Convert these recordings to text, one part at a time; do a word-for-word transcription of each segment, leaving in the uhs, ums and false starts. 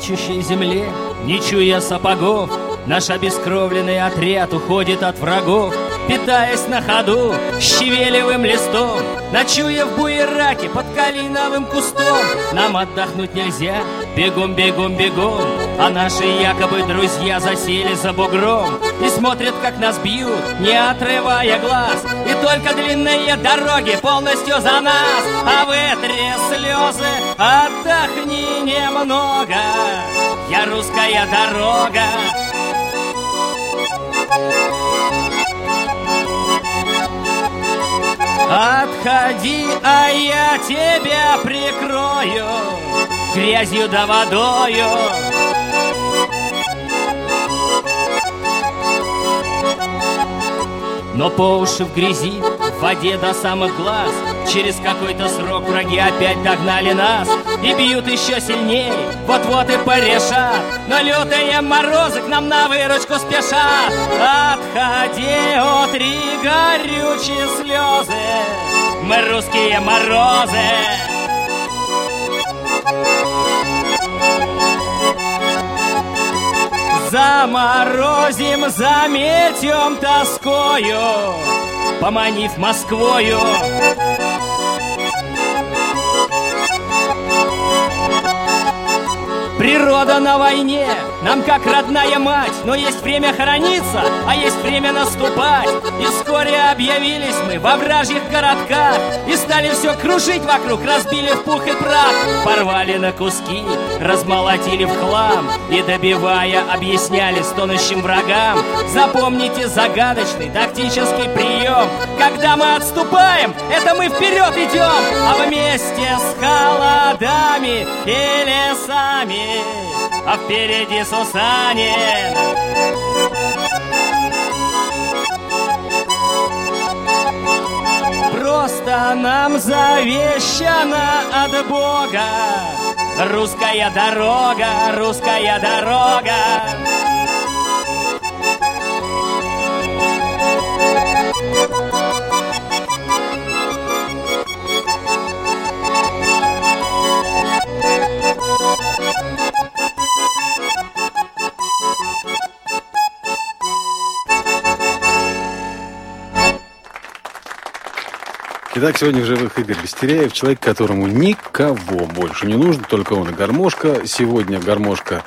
плачущей земле, не чуя сапогов, наш обескровленный отряд уходит от врагов, питаясь на ходу щавелевым листом, ночуя в буераке под калиновым кустом. Нам отдохнуть нельзя, бегом, бегом, бегом, а наши якобы друзья засели за бугром и смотрят, как нас бьют, не отрывая глаз. И только длинные дороги полностью за нас, а вытри слезы, отдохни немного, я русская дорога. Отходи, а я тебя прикрою грязью да водою. Но по уши в грязи, в воде до самых глаз, через какой-то срок враги опять догнали нас и бьют еще сильней, вот-вот и порешат. Но лютые морозы к нам на выручку спешат. Отходи, утри горючие слезы, мы русские морозы. Заморозим, заметем тоскою, поманив Москвою. Природа на войне, нам как родная мать, но есть время хорониться, а есть время наступать. И вскоре объявились мы во вражьих городках и стали все крушить вокруг, разбили в пух и прах, порвали на куски, размолотили в хлам и, добивая, объясняли стонущим врагам: запомните загадочный тактический прием. Когда мы отступаем, это мы вперед идем, а вместе с холодами и лесами, а впереди Сусанин. Просто нам завещана от Бога русская дорога, русская дорога. Итак, сегодня в живых Игорь Бестеряев, человек, которому никого больше не нужно, только он и гармошка. Сегодня гармошка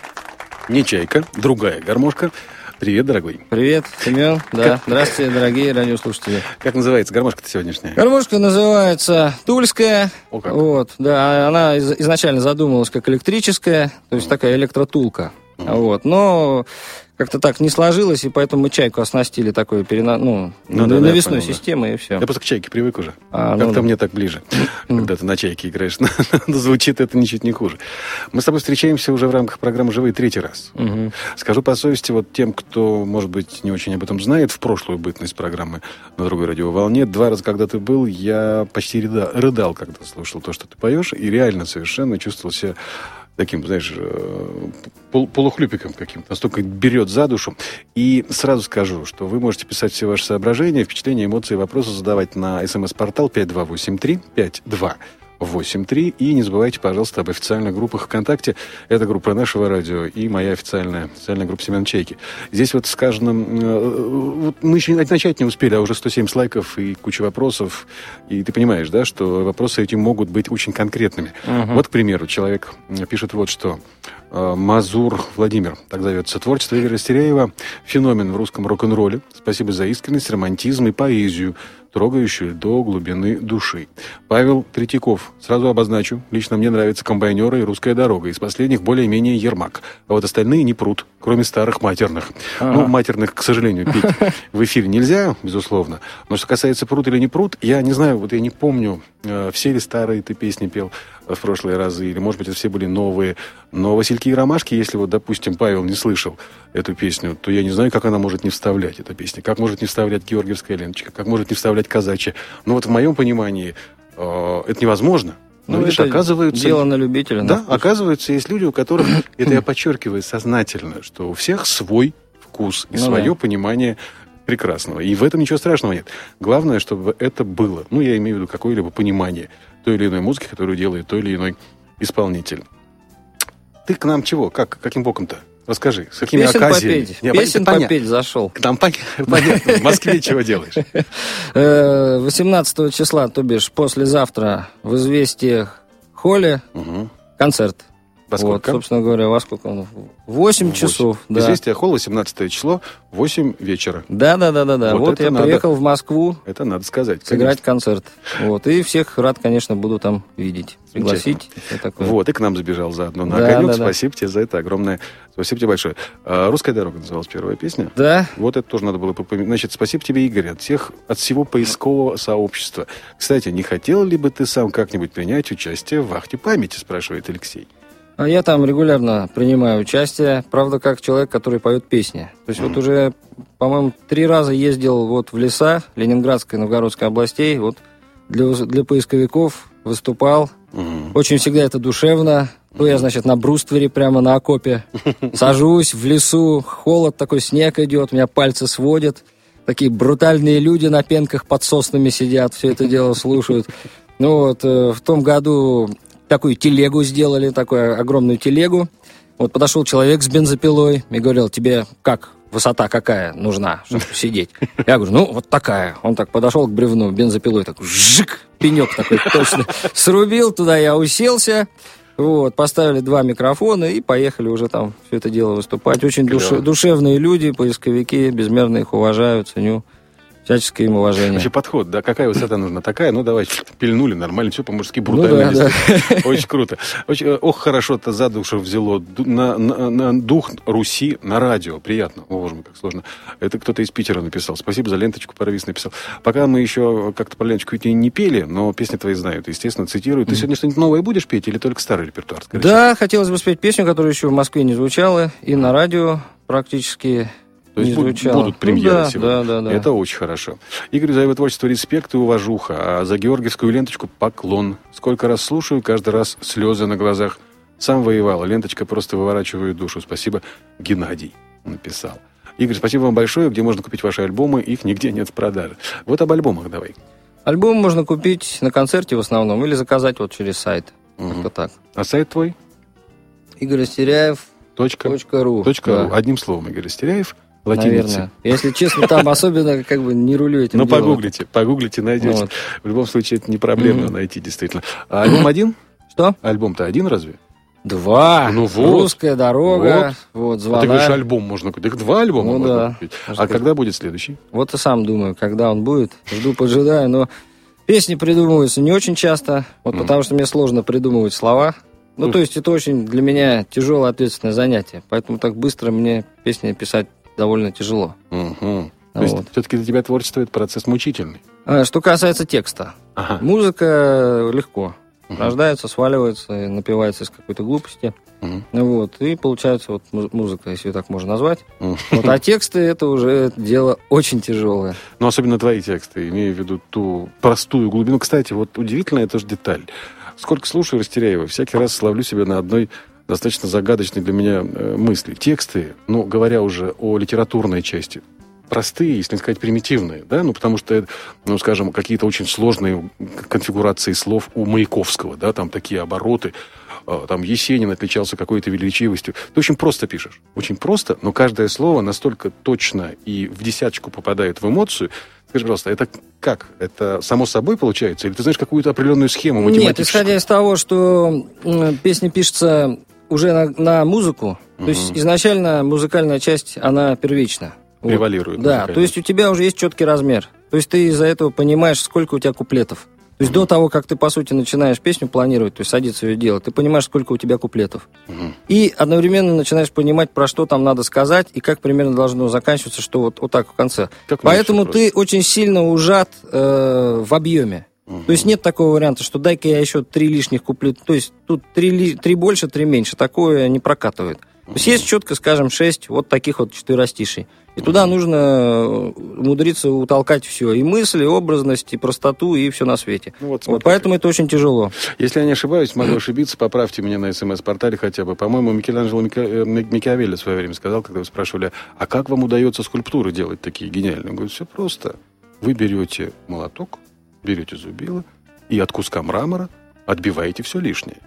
не чайка, другая гармошка. Привет, дорогой. Привет, Семен. Да, как... здравствуйте, дорогие радиослушатели. Как называется гармошка-то сегодняшняя? Гармошка называется Тульская. О, как. Вот, да, она из- изначально задумывалась как электрическая, то есть такая электротулка. Mm-hmm. Вот, но как-то так не сложилось, и поэтому мы чайку оснастили такой перена... ну, ну, да, навесной да, системой, и все. Я просто к чайке привык уже. А, Как-то ну, да. мне так ближе, когда ты на чайке играешь. Звучит это ничуть не хуже. Мы с тобой встречаемся уже в рамках программы «Живые» третий раз. Угу. Скажу по совести, вот тем, кто, может быть, не очень об этом знает, в прошлую бытность программы на другой радиоволне, два раза, когда ты был, я почти рыдал, рыдал, когда слушал то, что ты поешь, и реально совершенно чувствовал себя таким, знаешь, пол, полухлюпиком каким-то, настолько берет за душу. И сразу скажу, что вы можете писать все ваши соображения, впечатления, эмоции, вопросы задавать на смс-портал пять два восемь три, пять два восемь три. И не забывайте, пожалуйста, об официальных группах ВКонтакте. Это группа нашего радио и моя официальная, официальная группа Семен Чайки. Здесь вот сказано, вот мы еще начать не успели, а уже сто семьдесят лайков и куча вопросов. И ты понимаешь, да, что вопросы эти могут быть очень конкретными. Uh-huh. Вот, к примеру, человек пишет вот что. Мазур Владимир, так зовется. Творчество Игоря Бестеряева — феномен в русском рок-н-ролле. Спасибо за искренность, романтизм и поэзию, трогающую до глубины души. Павел Третьяков. Сразу обозначу. Лично мне нравятся «Комбайнеры» и «Русская дорога». Из последних более-менее «Ермак». А вот остальные не прут, кроме старых матерных. Ага. Ну, матерных, к сожалению, петь в эфире нельзя, безусловно. Но что касается прут или не прут, я не знаю, вот я не помню, все ли старые ты песни пел в прошлые разы, или, может быть, это все были новые. Но «Васильки и ромашки», если вот, допустим, Павел не слышал эту песню, то я не знаю, как она может не вставлять, эта песня. Как может не вставлять «Георгиевская ленточка», как может не вставлять «Казачья». Ну вот в моем понимании э, это невозможно. Но, ну, видишь, это оказывается... дело на любителя. Да, на оказывается, есть люди, у которых, это я подчеркиваю сознательно, что у всех свой вкус и ну, свое да. понимание прекрасного. И в этом ничего страшного нет. Главное, чтобы это было. Ну, я имею в виду какое-либо понимание той или иной музыки, которую делает той или иной исполнитель. ты к нам чего? Как, каким боком-то? Расскажи, с какими Песен оказиями? попеть. Не, Песен понятно. попеть зашел. Там понятно. В Москве чего делаешь? восемнадцатого числа, то бишь послезавтра, в «Известиях» холле Угу. концерт. Во сколько? Вот, собственно говоря, во сколько он? Восемь часов. Да. «Известия холл», восемнадцатое число, восемь вечера. Да, да, да, да, да. Вот Вот, это я надо. приехал в Москву Это надо сказать. сыграть концерт. Вот. И всех рад, конечно, буду там видеть. Пригласить. Все такое. Вот, и к нам забежал заодно на Да, огонек. да, да. Спасибо тебе за это огромное. Спасибо тебе большое. А, «Русская дорога» называлась первая песня. Да. Вот это тоже надо было попомянуть. Значит, спасибо тебе, Игорь, от всех, от всего поискового сообщества. Кстати, не хотел ли бы ты сам как-нибудь принять участие в «Вахте памяти», спрашивает Алексей. А я там регулярно принимаю участие, правда, как человек, который поет песни. То есть mm. вот уже, по-моему, три раза ездил вот в леса Ленинградской и Новгородской областей, вот для, для поисковиков выступал. Mm. Очень всегда это душевно. То я, значит, на бруствере прямо на окопе сажусь в лесу, холод такой, снег идет, у меня пальцы сводят. Такие брутальные люди на пенках под соснами сидят, все это дело слушают. Ну вот, э, в том году... Такую телегу сделали, такую огромную телегу. Вот подошел человек с бензопилой и говорил, тебе как, высота какая нужна, чтобы сидеть? Я говорю, ну, вот такая. Он так подошел к бревну, бензопилой такой, жик, пенек такой точно. Срубил, туда я уселся. Вот, поставили два микрофона и поехали уже там все это дело выступать. Очень душе, душевные люди, поисковики, безмерно их уважаю, ценю. Всяческое им уважение. Вообще подход, да, какая высота нужна такая, ну давай, пильнули, нормально, все по-мужски, брутально. Ну, да, да. Очень круто. Очень, ох, хорошо-то за душу взяло. На, на, на дух Руси на радио. Приятно. О, боже мой, как сложно. Это кто-то из Питера написал. Спасибо за ленточку, Паровис написал. Пока мы еще как-то по ленточку не пели, но песни твои знают, естественно, цитируют. Ты сегодня что-нибудь новое будешь петь или только старый репертуар? Скорее да, всего? Хотелось бы спеть песню, которая еще в Москве не звучала, и на радио практически... То есть будут, будут премьеры ну, да, сегодня. Да, да, да. Это очень хорошо. Игорь, за его творчество респект и уважуха, а за георгиевскую ленточку поклон. Сколько раз слушаю, каждый раз слезы на глазах. Сам воевал, ленточка просто выворачивает душу. Спасибо, Геннадий написал. Игорь, спасибо вам большое. Где можно купить ваши альбомы? Их нигде нет в продаже. Вот об альбомах давай. Альбом можно купить на концерте в основном или заказать вот через сайт. Угу. Как-то так. А сайт твой? Игорь Растеряев. Точка. Точка ру. Точка да. ру. Одним словом, Игорь Растеряев. Латиница. Наверное. Если честно, там особенно как бы не рулю этим Ну, делом. погуглите, погуглите, найдете. Вот. В любом случае, это не проблема mm-hmm. найти, действительно. А альбом один? Что? Альбом-то один разве? Два. Ну вот. «Русская дорога». Вот, вот «Звонарь». А ты говоришь, альбом можно купить. Так два альбома ну, можно да. купить. Может, а когда будет следующий? Вот и сам думаю, когда он будет. Жду, поджидаю. Но песни придумываются не очень часто, вот mm. потому что мне сложно придумывать слова. Ну, mm. то есть это очень для меня тяжелое ответственное занятие. Поэтому так быстро мне песни писать довольно тяжело. Угу. Вот. То есть все-таки для тебя творчество — это процесс мучительный? А, что касается текста. Ага. Музыка легко. Угу. Рождается, сваливается, напивается из какой-то глупости. Угу. Вот. И получается вот музыка, если ее так можно назвать. Угу. Вот. А тексты — это уже дело очень тяжелое. Ну, особенно твои тексты, имея в виду ту простую глубину. Кстати, вот удивительная тоже деталь. Сколько слушаю Растеряева, всякий раз ловлю себя на одной достаточно загадочной для меня э, мысли. Тексты, ну, говоря уже о литературной части, простые, если не сказать примитивные, да, ну, потому что, ну, скажем, какие-то очень сложные конфигурации слов у Маяковского, да, там такие обороты, э, там Есенин отличался какой-то величивостью. Ты очень просто пишешь, очень просто, но каждое слово настолько точно и в десяточку попадает в эмоцию. Скажи, пожалуйста, это как? Это само собой получается? Или ты знаешь какую-то определенную схему математическую? Нет, исходя из того, что э, песня пишется уже на, на музыку, угу. то есть изначально музыкальная часть, она первична. Превалирует. Вот. Да, то есть у тебя уже есть четкий размер. То есть ты из-за этого понимаешь, сколько у тебя куплетов. То есть угу. до того, как ты, по сути, начинаешь песню планировать, то есть садиться ее делать, ты понимаешь, сколько у тебя куплетов. Угу. И одновременно начинаешь понимать, про что там надо сказать, и как примерно должно заканчиваться, что вот, вот так в конце. Как Поэтому ты очень сильно ужат э, в объеме. Угу. То есть нет такого варианта, что дай-ка я еще три лишних куплета. То есть тут три, три больше, три меньше. Такое не прокатывает. То есть есть четко, скажем, шесть вот таких вот четыростишей. И туда нужно умудриться утолкать все. И мысли, и образность, и простоту, и все на свете. Ну, вот, вот, поэтому это очень тяжело. Если я не ошибаюсь, могу ошибиться, поправьте меня на СМС-портале хотя бы. По-моему, Микеланджело Микиавелли в свое время сказал, когда вы спрашивали, а как вам удается скульптуры делать такие гениальные? Он говорит, все просто. Вы берете молоток, берете зубило и от куска мрамора отбиваете все лишнее.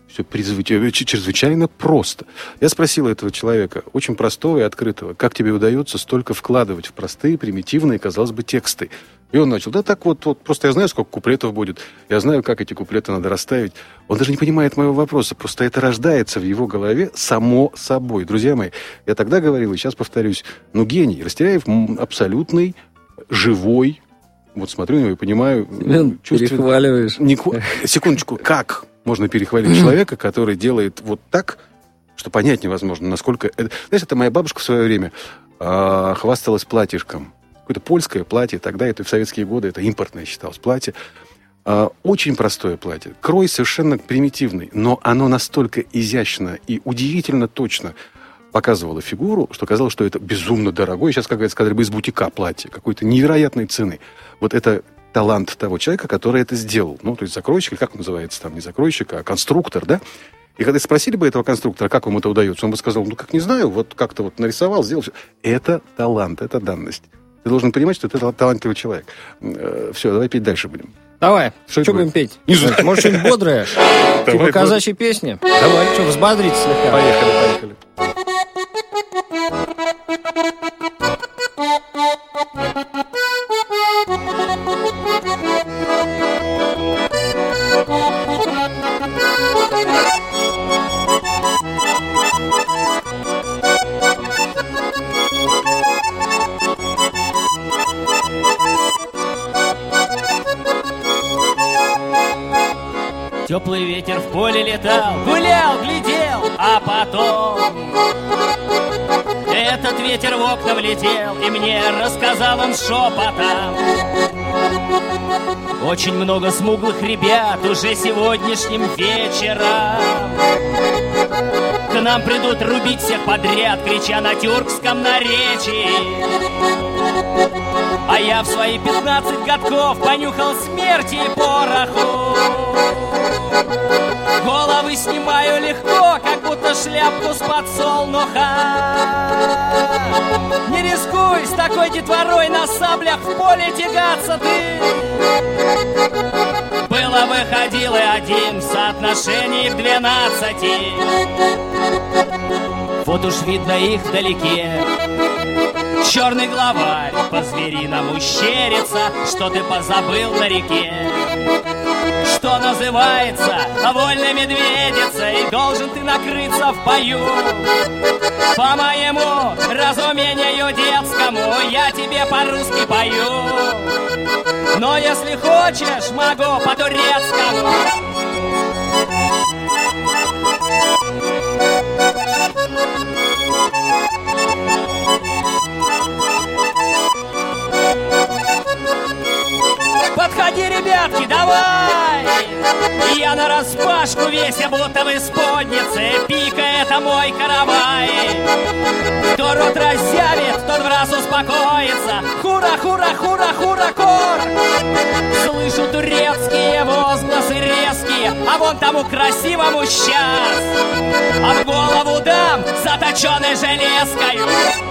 Все чрезвычайно просто. Я спросил этого человека, очень простого и открытого, как тебе удается столько вкладывать в простые, примитивные, казалось бы, тексты. И он начал, да так вот, вот, просто я знаю, сколько куплетов будет, я знаю, как эти куплеты надо расставить. Он даже не понимает моего вопроса, просто это рождается в его голове само собой. Друзья мои, я тогда говорил, и сейчас повторюсь, ну, гений. Растеряев абсолютный, живой, вот смотрю на него и понимаю... Семен, чувствую, перехваливаешь. Не, секундочку, как можно перехвалить человека, который делает вот так, что понять невозможно, насколько... Это... Знаешь, это моя бабушка в свое время э, хвасталась платьишком. Какое-то польское платье, тогда это в советские годы, это импортное считалось платье. Э, очень простое платье. Крой совершенно примитивный, но оно настолько изящно и удивительно точно показывало фигуру, что казалось, что это безумно дорогое. Сейчас, как сказали бы, из бутика платье, какой-то невероятной цены. Вот это талант того человека, который это сделал. Ну, то есть закройщик, или как он называется там, не закройщик, а конструктор, да? И когда спросили бы этого конструктора, как ему это удается, он бы сказал, ну, как не знаю, вот как-то вот нарисовал, сделал все. Это талант, это данность. Ты должен понимать, что ты талантливый человек. Все, давай петь дальше будем. Давай, что, что будем петь? Не знаю. Может, что-нибудь бодрое? Типа казачьи песни? Давай, что, взбодриться слегка. Поехали, поехали. Теплый ветер в поле летал, гулял, глядел, а потом этот ветер в окна влетел, и мне рассказал он шепотом. Очень много смуглых ребят уже сегодняшним вечером к нам придут рубить всех подряд, крича на тюркском наречии. А я в свои пятнадцать годков понюхал смерти и пороху. Головы снимаю легко, как будто шляпку с подсолнуха. Не рискуй с такой детворой на саблях в поле тягаться ты. Было выходил и один в соотношении к двенадцати. Вот уж видно их вдалеке. Черный главарь по-звериному щерится, что ты позабыл на реке. Что называется вольной медведицей, должен ты накрыться в бою. По моему разумению детскому я тебе по-русски пою. Но если хочешь, могу по-турецкому. Подходи, ребятки, давай! Я нараспашку весь, я будто в исподнице. Пика — это мой каравай. Кто рот разъявит, тот в раз успокоится. Хура, хура, хура, хура, кор! Слышу турецкие возгласы резкие, а вон тому красивому сейчас. А в голову дам заточенной железкою.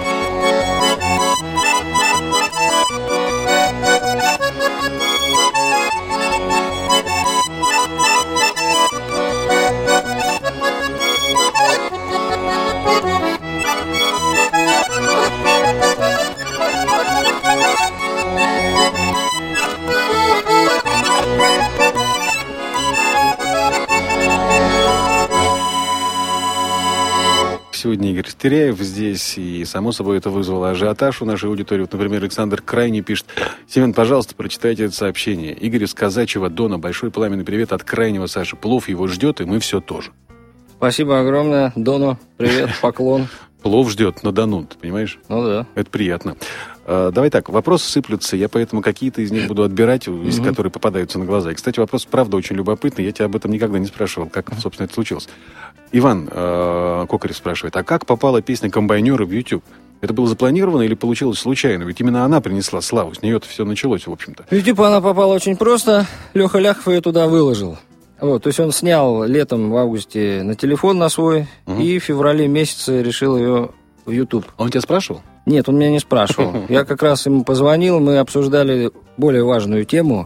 Сегодня Игорь Растеряев здесь, и, само собой, это вызвало ажиотаж у нашей аудитории. Вот, например, Александр Крайний пишет: Семен, пожалуйста, прочитайте это сообщение. Игорь из Казачьего Дона. Большой пламенный привет от Крайнего Саши. Плов его ждет, и мы все тоже. Спасибо огромное, Дону. Привет, поклон. Плов ждет на Дону, ты понимаешь? Ну да. Это приятно. А, давай так, вопросы сыплются, я поэтому какие-то из них буду отбирать, из mm-hmm. которые попадаются на глаза. И, кстати, вопрос, правда, очень любопытный. Я тебя об этом никогда не спрашивал, как, собственно, это случилось. Иван э, Кокарев спрашивает: а как попала песня «Комбайнеры» в YouTube? Это было запланировано или получилось случайно? Ведь именно она принесла славу, с нее-то все началось, в общем-то. В YouTube она попала очень просто. Леха Ляхов ее туда выложил. Вот, то есть он снял летом, в августе, на телефон на свой, угу. и в феврале месяце решил ее в YouTube. Он тебя спрашивал? Нет, он меня не спрашивал. Я как раз ему позвонил, мы обсуждали более важную тему. Угу.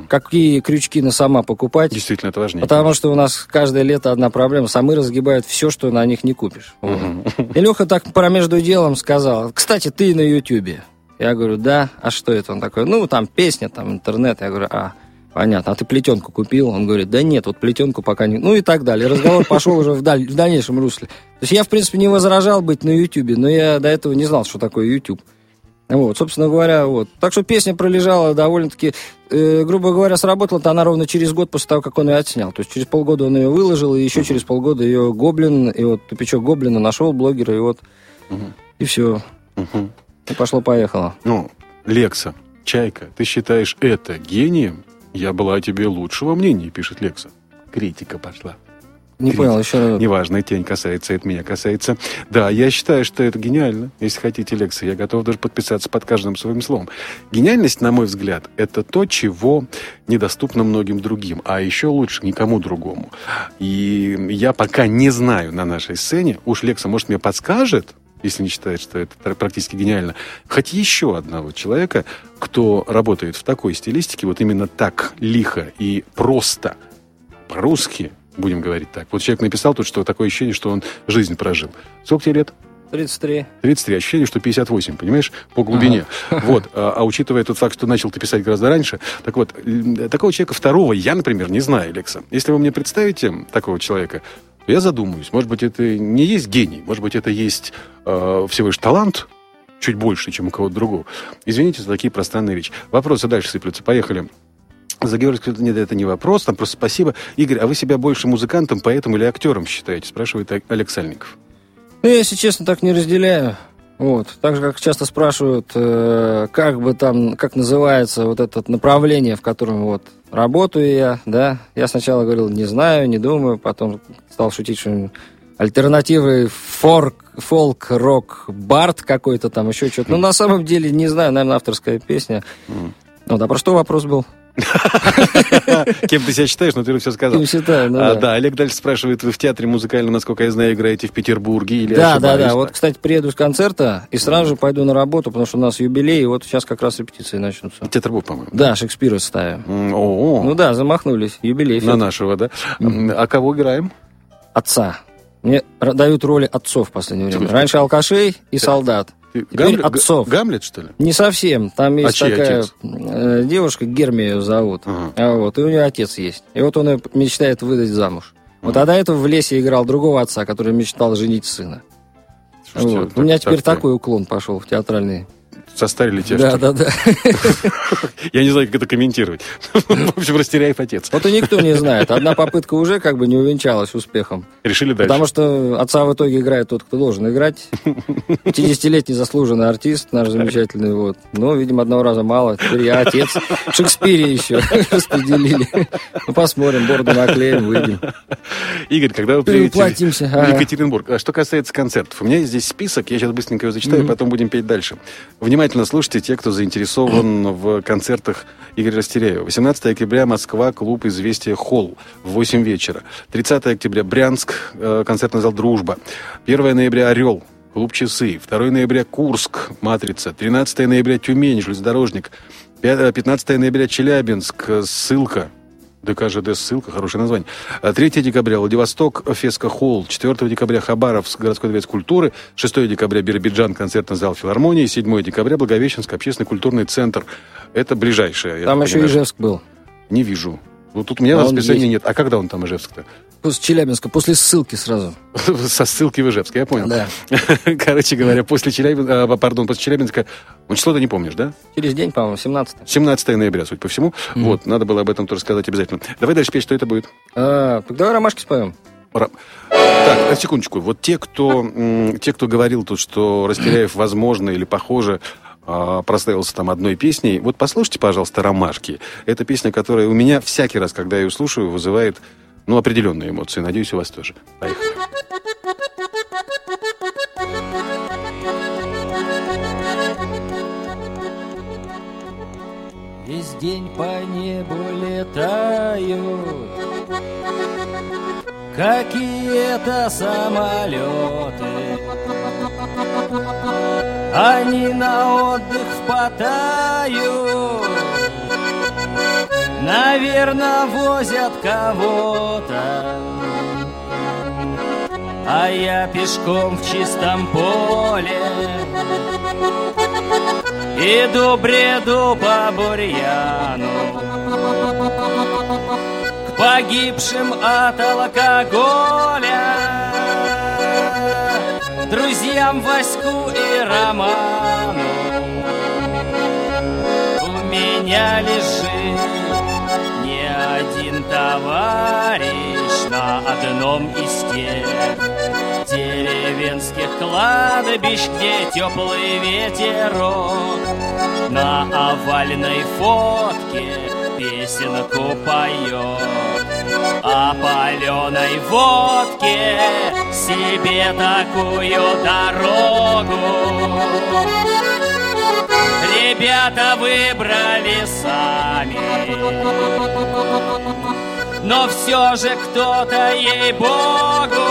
какие крючки на сама покупать. Действительно, это важнее. Потому что у нас каждое лето одна проблема. Самы разгибают все, что на них не купишь. Вот. И Леха так про между делом сказал: кстати, ты на Ютьюбе. Я говорю: да, а что это? Он такой: ну, там песня, там интернет. Я говорю: а, понятно, а ты плетенку купил? Он говорит: да нет, вот плетенку пока не... Ну и так далее. Разговор пошел уже в, даль... в дальнейшем русле. То есть я, в принципе, не возражал быть на Ютьюбе, но я до этого не знал, что такое Ютьюб. Вот, собственно говоря, вот. Так что песня пролежала довольно-таки, э, грубо говоря, сработала-то она ровно через год после того, как он ее отснял. То есть через полгода он ее выложил, и еще uh-huh. через полгода ее Гоблин, и вот тупичок Гоблина нашел блогера, и вот, uh-huh. и все. Uh-huh. И пошло-поехало. Ну, Лекса, Чайка, ты считаешь это гением? Я была о тебе лучшего мнения, пишет Лекса. Критика пошла. Не Критика. Понял, еще раз. Неважно, тень касается, это меня касается. Да, я считаю, что это гениально. Если хотите, Лекса, я готов даже подписаться под каждым своим словом. Гениальность, на мой взгляд, это то, чего недоступно многим другим, а еще лучше никому другому. И я пока не знаю на нашей сцене, уж Лекса, может, мне подскажет, если не считает, что это практически гениально, хоть еще одного человека, кто работает в такой стилистике, вот именно так лихо и просто по-русски, будем говорить так. Вот человек написал тут, что такое ощущение, что он жизнь прожил. Сколько тебе лет? тридцать три. тридцать три. Ощущение, что пятьдесят восемь, понимаешь, по глубине. Ага. Вот. А, а учитывая тот факт, что начал ты писать гораздо раньше, так вот, такого человека второго я, например, не знаю, Лекса. Если вы мне представите такого человека, то я задумаюсь. Может быть, это не есть гений, может быть, это есть э, всего лишь талант, чуть больше, чем у кого-то другого. Извините за такие пространные речи. Вопросы дальше сыплются. Поехали. За Георгиевскую, нет, это не вопрос, там просто спасибо. Игорь, а вы себя больше музыкантом, поэтом или актером считаете? Спрашивает Олег Сальников. Ну, я, если честно, так не разделяю. Вот. Так же, как часто спрашивают, э, как бы там, как называется вот это направление, в котором вот работаю я, да. Я сначала говорил, не знаю, не думаю, потом стал шутить, что альтернативы форк, фолк, рок, бард какой-то там, еще что-то. Ну, на самом деле, не знаю, наверное, авторская песня. Mm. Вот, а про что вопрос был? Кем ты себя считаешь, но ты все сказал. Кем считаю, ну а, да. Да, Олег дальше спрашивает, вы в театре музыкальном, насколько я знаю, играете в Петербурге или Да, ошибаюсь? да, да. Вот, кстати, приеду с концерта и сразу же пойду на работу, потому что у нас юбилей, и вот сейчас как раз репетиции начнутся. Театр Бог, по-моему. Да, Шекспира ставим. О-о-о. Ну да, замахнулись. Юбилей. На нашего, да? А кого играем? Отца. Мне дают роли отцов в последнее время. Раньше алкашей и солдат. Теперь Гамлет, отцов. Гамлет, что ли? Не совсем. Там есть а такая э, девушка, Гермия ее зовут. Ага. А вот, и у нее отец есть. И вот он ее мечтает выдать замуж. Ага. Вот, а до этого в лесе играл другого отца, который мечтал женить сына. Слушайте, Вот. так, У меня теперь так, такой уклон пошел в театральный. Состарили тебя, да, что ли? Да, да, да. Я не знаю, как это комментировать. В общем, Растеряев отец. Вот и никто не знает. Одна попытка уже как бы не увенчалась успехом. Решили дальше. Потому что отца в итоге играет тот, кто должен играть. пятидесятилетний заслуженный артист, наш замечательный. Вот. Но, видимо, одного раза мало. Теперь я отец. В Шекспире еще распределили. Ну, посмотрим, бороду наклеим, выйдем. Игорь, когда вы приедете Платимся. в Екатеринбург, а что касается концертов, у меня есть здесь список, я сейчас быстренько его зачитаю, mm-hmm. потом будем петь дальше. Внимательно слушайте те, кто заинтересован в концертах Игоря Растеряева. восемнадцатого октября Москва, клуб «Известия Холл» в восемь вечера. тридцатого октября Брянск, концертный зал «Дружба». первого ноября Орел, клуб «Часы». второго ноября Курск, «Матрица». тринадцатого ноября Тюмень, железнодорожник. пятнадцатого ноября Челябинск, ссылка. ДК ЖД «Ссылка», хорошее название. третьего декабря Владивосток, Феска Холл. четвёртого декабря Хабаровск, городской дворец культуры. шестого декабря Биробиджан, концертный зал филармонии. седьмого декабря Благовещенск, общественный культурный центр. Это ближайшее. Там еще Ижевск был. Не вижу. Вот тут у меня а в расписании нет. А когда он там, Ижевск-то? После Челябинска, после ссылки сразу. Со ссылки в Ижевск, я понял. Да. Короче говоря, после Челябинска, пардон, после Челябинска, ну число-то не помнишь, да? Через день, по-моему, семнадцатого. семнадцатого ноября, судя по всему. Mm-hmm. Вот, надо было об этом тоже сказать обязательно. Давай дальше петь, что это будет. А, так давай ромашки споем. Ра... Так, секундочку. Вот те, кто, м- те, кто говорил тут, что Растеряев, возможно, или похоже, прославился там одной песней. Вот послушайте, пожалуйста, «Ромашки». Это песня, которая у меня всякий раз, когда я ее слушаю, вызывает, ну, определенные эмоции. Надеюсь, у вас тоже. Поехали. Весь день по небу летают какие-то самолеты. Они на отдых впадают, наверно, возят кого-то, а я пешком в чистом поле иду, бреду по бурьяну, к погибшим от алкоголя, друзьям Ваську и Роману. У меня лежит не один товарищ на одном из тех деревенских кладбищ, где теплый ветерок на овальной фотке песенку поет, о паленой водке себе такую дорогу ребята выбрали сами. Но все же кто-то, ей-богу,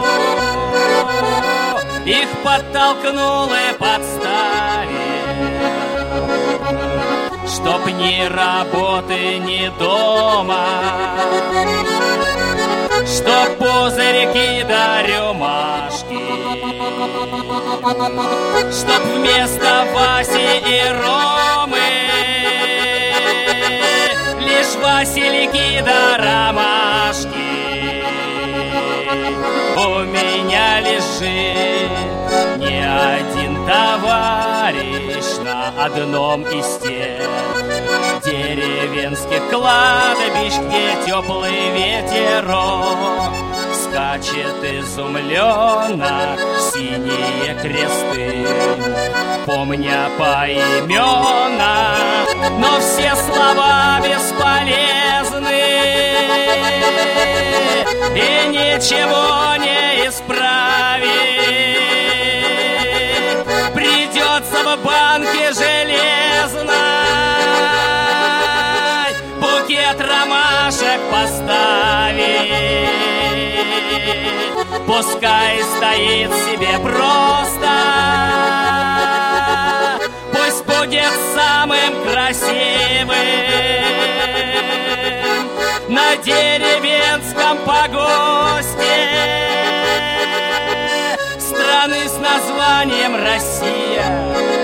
их подтолкнул и подставил, чтоб ни работы, ни дома, чтоб пузырьки да рюмашки, чтоб вместо Васи и Ромы лишь васильки да ромашки. У меня лежит не один товарищ на одном из тех деревенских кладбищ, где теплый ветерок скачет изумленно синие кресты, помня поименно, но все слова бесполезны, и ничего не исправить. Придется в банке железной букет ромашек поставить. Пускай стоит себе просто, пусть будет самым красивым на деревенском погосте страны с названием Россия.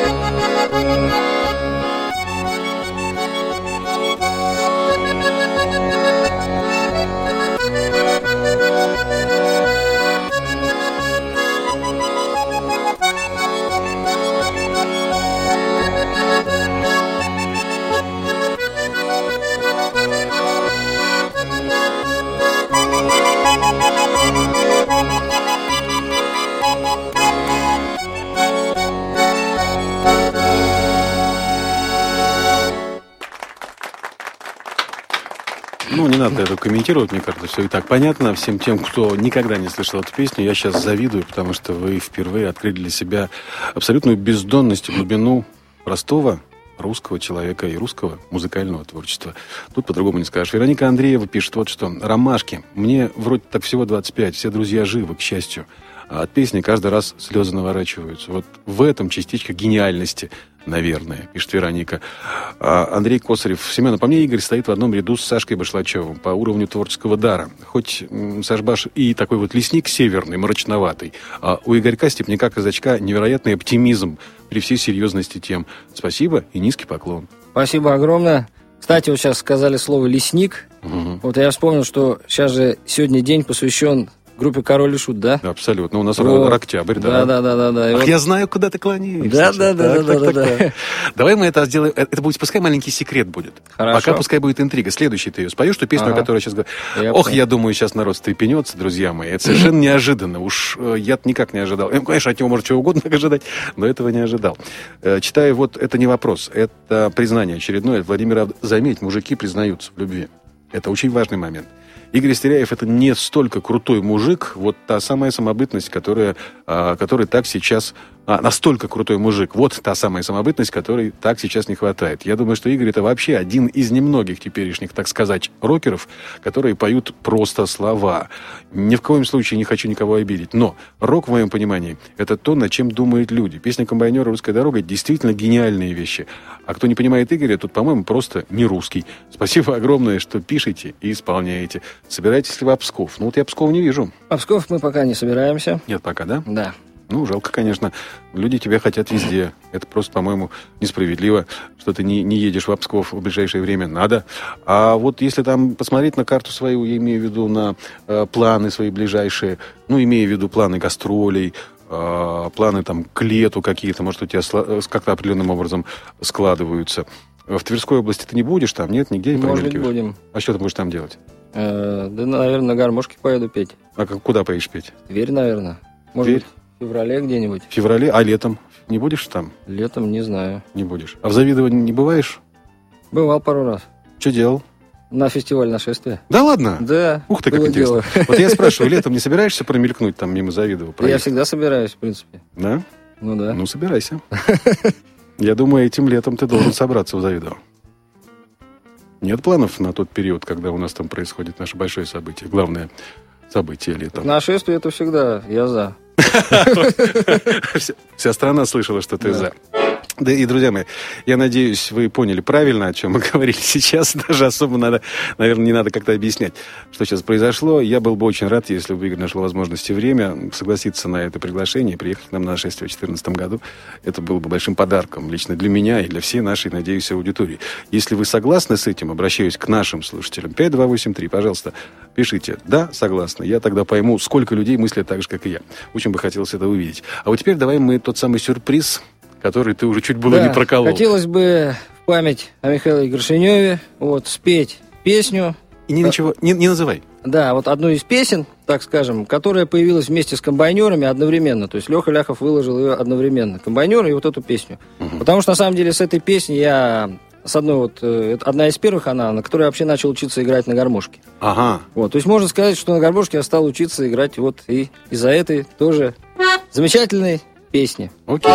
Ну, не надо это комментировать, мне кажется, все и так понятно. Всем тем, кто никогда не слышал эту песню, я сейчас завидую, потому что вы впервые открыли для себя абсолютную бездонность и глубину простого русского человека и русского музыкального творчества. Тут по-другому не скажешь. Вероника Андреева пишет вот что. «Ромашки. Мне вроде так всего двадцать пять. Все друзья живы, к счастью. А от песни каждый раз слезы наворачиваются. Вот в этом частичка гениальности, наверное», пишет Вероника. А Андрей Косарев. «Семен, по мне Игорь стоит в одном ряду с Сашкой Башлачевым по уровню творческого дара. Хоть Саш Баш и такой вот лесник северный, мрачноватый, а у Игорька Степняка-Казачка невероятный оптимизм при всей серьезности тем. Спасибо и низкий поклон». Спасибо огромное. Кстати, вот сейчас сказали слово «лесник». Угу. Вот я вспомнил, что сейчас же сегодня день посвящен группе «Король и Шут», да? Абсолютно. У нас вот. Октябрь, да. Да, да, да, да. Ах, вот... я знаю, куда ты клонишься. Да, да, да, да, да, да. Давай мы это сделаем. Это будет, пускай маленький секрет будет. Хорошо. Пока пускай будет интрига. Следующий ты ее споешь, ту песню, ага. о которой я сейчас говорю. Я Ох, понял. Я думаю, сейчас народ стрепенется, друзья мои. Это совершенно неожиданно. Уж я никак не ожидал. Ну, конечно, от него может чего угодно ожидать, но этого не ожидал. Читаю, вот это не вопрос. Это признание очередное. Владимир, заметь, мужики признаются в любви. Это очень важный момент. Игорь Стеряев — это не столько крутой мужик, вот та самая самобытность, которая, которой так сейчас а, настолько крутой мужик. Вот та самая самобытность, которой так сейчас не хватает. Я думаю, что Игорь это вообще один из немногих теперешних, так сказать, рокеров, которые поют просто слова. Ни в коем случае не хочу никого обидеть. Но рок, в моем понимании, это то, над чем думают люди. Песня «Комбайнера. Русская дорога» действительно гениальные вещи. А кто не понимает Игоря, тот, по-моему, просто не русский. Спасибо огромное, что пишете и исполняете. Собираетесь ли вы в Псков? Ну вот я Псков не вижу. А Псков мы пока не собираемся. Нет, пока, да? Да. Ну, жалко, конечно. Люди тебя хотят везде. Это просто, по-моему, несправедливо, что ты не, не едешь в Псков в ближайшее время. Надо. А вот если там посмотреть на карту свою, я имею в виду на э, планы свои ближайшие, ну, имею в виду планы гастролей, э, планы там к лету какие-то, может, у тебя сла- как-то определенным образом складываются. В Тверской области ты не будешь там? Нет, нигде не Может быть, промелькиваешь? будем. А что ты будешь там делать? Э, да, наверное, на гармошке поеду петь. А как, куда поедешь петь? Тверь, наверное. Может Тверь? быть, в феврале где-нибудь. В феврале? А летом? Не будешь там? Летом не знаю. Не будешь. А в Завидово не бываешь? Бывал пару раз. Что делал? На фестиваль нашествия. Да ладно? Да. Ух ты, как было интересно. дело. Вот я спрашиваю, летом не собираешься промелькнуть там мимо Завидова? Я проехать? всегда собираюсь, в принципе. Да? Ну да. Ну, собирайся. Я думаю, этим летом ты должен собраться в Завидово. Нет планов на тот период, когда у нас там происходит наше большое событие? Главное событие летом. Нашествие это всегда я за. Вся, вся страна слышала, что ты Да. за. Да и, друзья мои, я надеюсь, вы поняли правильно, о чем мы говорили сейчас. Даже особо надо, наверное, не надо как-то объяснять, что сейчас произошло. Я был бы очень рад, если бы Игорь нашел возможность и время согласиться на это приглашение и приехать к нам на нашествие в две тысячи четырнадцатом году. Это было бы большим подарком лично для меня и для всей нашей, надеюсь, аудитории. Если вы согласны с этим, обращаюсь к нашим слушателям. пять два восемь три, пожалуйста, пишите. Да, согласны. Я тогда пойму, сколько людей мыслят так же, как и я. Очень бы хотелось это увидеть. А вот теперь давай мы тот самый сюрприз, который ты уже чуть было Да, не проколол. хотелось бы в память о Михаиле Горшеневе вот, спеть песню. И не, ничего, не, не называй. Да, вот одну из песен, так скажем, которая появилась вместе с комбайнерами одновременно. То есть Леха Ляхов выложил ее одновременно. Комбайнеры и вот эту песню. Угу. Потому что, на самом деле, с этой песней я... С одной вот... э, Одна из первых она, на которой я вообще начал учиться играть на гармошке. Ага. Вот, то есть можно сказать, что на гармошке я стал учиться играть вот и из-за этой тоже замечательной песни. Окей.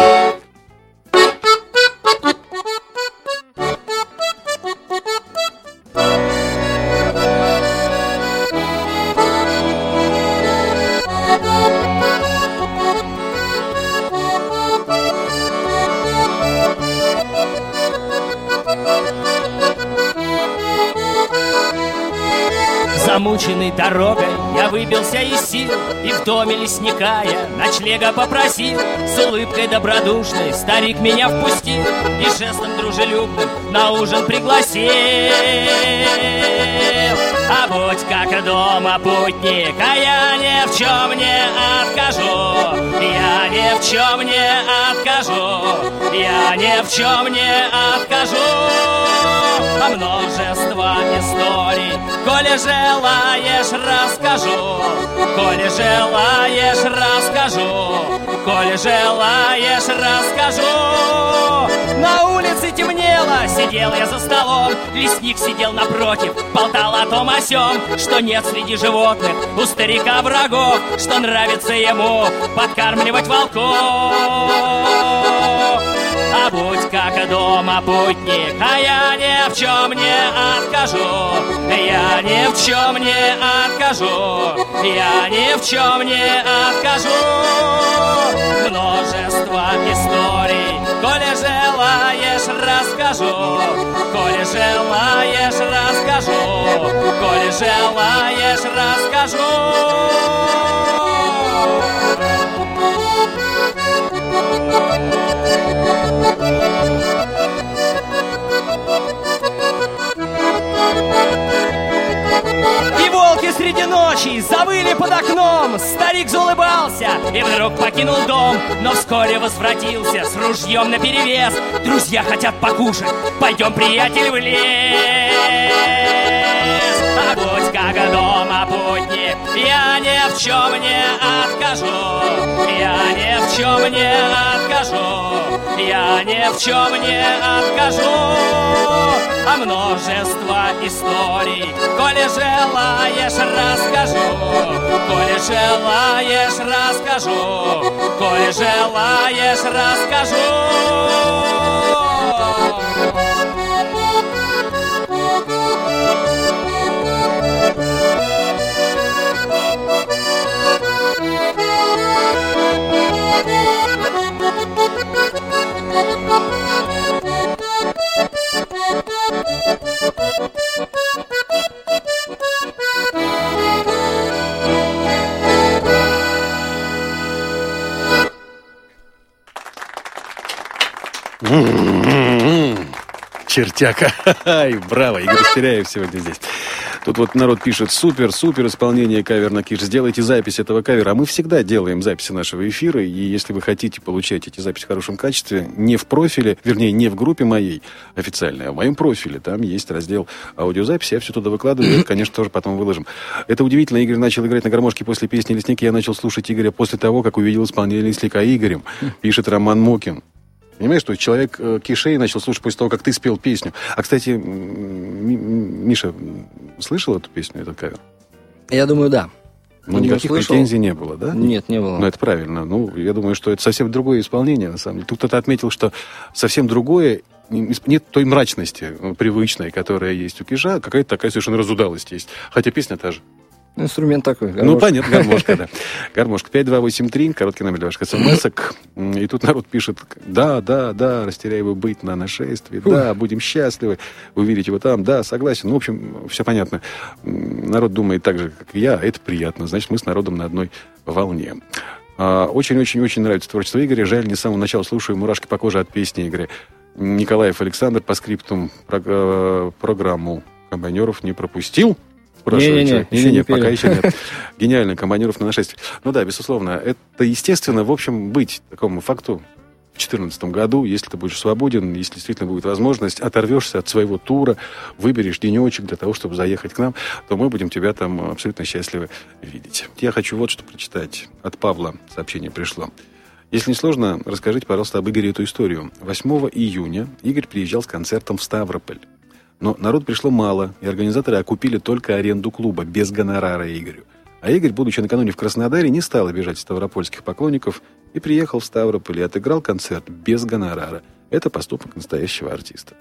Замученный дорогой я выбился из сил, и в доме лесника я ночлега попросил. С улыбкой добродушной старик меня впустил и жестом дружелюбным на ужин пригласил. А будь как дома путник, а я ни в чем не откажу. Я ни в чем не откажу. Я ни в чем не откажу. А множество историй, коли желаешь, расскажу. Коли желаешь, расскажу. Коли желаешь, расскажу. На улице темнело, сидел я за столом. Лесник сидел напротив, болтал о том о сём, что нет среди животных у старика врагов, что нравится ему подкармливать волков. А будь как дома путник, а я ни в чем не откажу. Я ни в чем не откажу. Я ни в чем не откажу. Множество историй, коли желаешь, расскажу. Коли желаешь, расскажу. Коли желаешь, расскажу. И волки среди ночи завыли под окном. Старик заулыбался и вдруг покинул дом, но вскоре возвратился с ружьем наперевес. Друзья хотят покушать, пойдем, приятель, в лес. А будь как дома путник, я ни в чем не откажу. Я ни в чем не откажу. я ни в чем не откажу. А множество историй, коли желаешь, расскажу. Коли желаешь, расскажу. Коли желаешь, расскажу. Чертяка. Браво, Игорь Растеряев сегодня здесь. Тут вот народ пишет: супер, супер исполнение кавер на Киш. Сделайте запись этого кавера. А мы всегда делаем записи нашего эфира. И если вы хотите получать эти записи в хорошем качестве, не в профиле, вернее, не в группе моей официальной, а в моем профиле. Там есть раздел аудиозаписи. Я все туда выкладываю. Это, конечно, тоже потом выложим. Это удивительно. Игорь начал играть на гармошке после песни «Лесник». Я начал слушать Игоря после того, как увидел исполнение «Лесника» Игорем. Пишет Роман Мокин. Понимаешь, что человек э, Кишей начал слушать после того, как ты спел песню. А, кстати, м- Миша, слышал эту песню, этот кавер? Я думаю, да. Ну, никаких слышал. Претензий не было, да? Нет, не было. Ну, это правильно. Ну, я думаю, что это совсем другое исполнение, на самом деле. Тут кто-то отметил, что совсем другое, нет той мрачности привычной, которая есть у Киша, какая-то такая совершенно разудалость есть. Хотя песня та же. Инструмент такой. Гармошка. Ну, понятно, гармошка, да. Гармошка. пять два восемь три, короткий номер для ваших смс-ок. И тут народ пишет: да, да, да, Растеряеву быть на нашествии, да, будем счастливы увидеть его там, да, согласен. Ну, в общем, все понятно. Народ думает так же, как и я, это приятно. Значит, мы с народом на одной волне. Очень-очень-очень нравится творчество Игоря. Жаль, не с самого начала слушаю «Мурашки по коже» от песни Игоря. Николаев Александр по скриптум программу «Комбайнеров» не пропустил. Не-не-не, не-не-не, пока еще нет. Гениально, «Комбайнеров на нашествие». Ну да, безусловно, это естественно, в общем, быть такому факту в две тысячи четырнадцатом году, если ты будешь свободен, если действительно будет возможность, оторвешься от своего тура, выберешь денечек для того, чтобы заехать к нам, то мы будем тебя там абсолютно счастливы видеть. Я хочу вот что прочитать. От Павла сообщение пришло. Если не сложно, расскажите, пожалуйста, об Игоре эту историю. восьмого июня Игорь приезжал с концертом в Ставрополь. Но народ пришло мало, и организаторы окупили только аренду клуба, без гонорара Игорю. А Игорь, будучи накануне в Краснодаре, не стал обижать ставропольских поклонников и приехал в Ставрополь и отыграл концерт без гонорара. Это поступок настоящего артиста.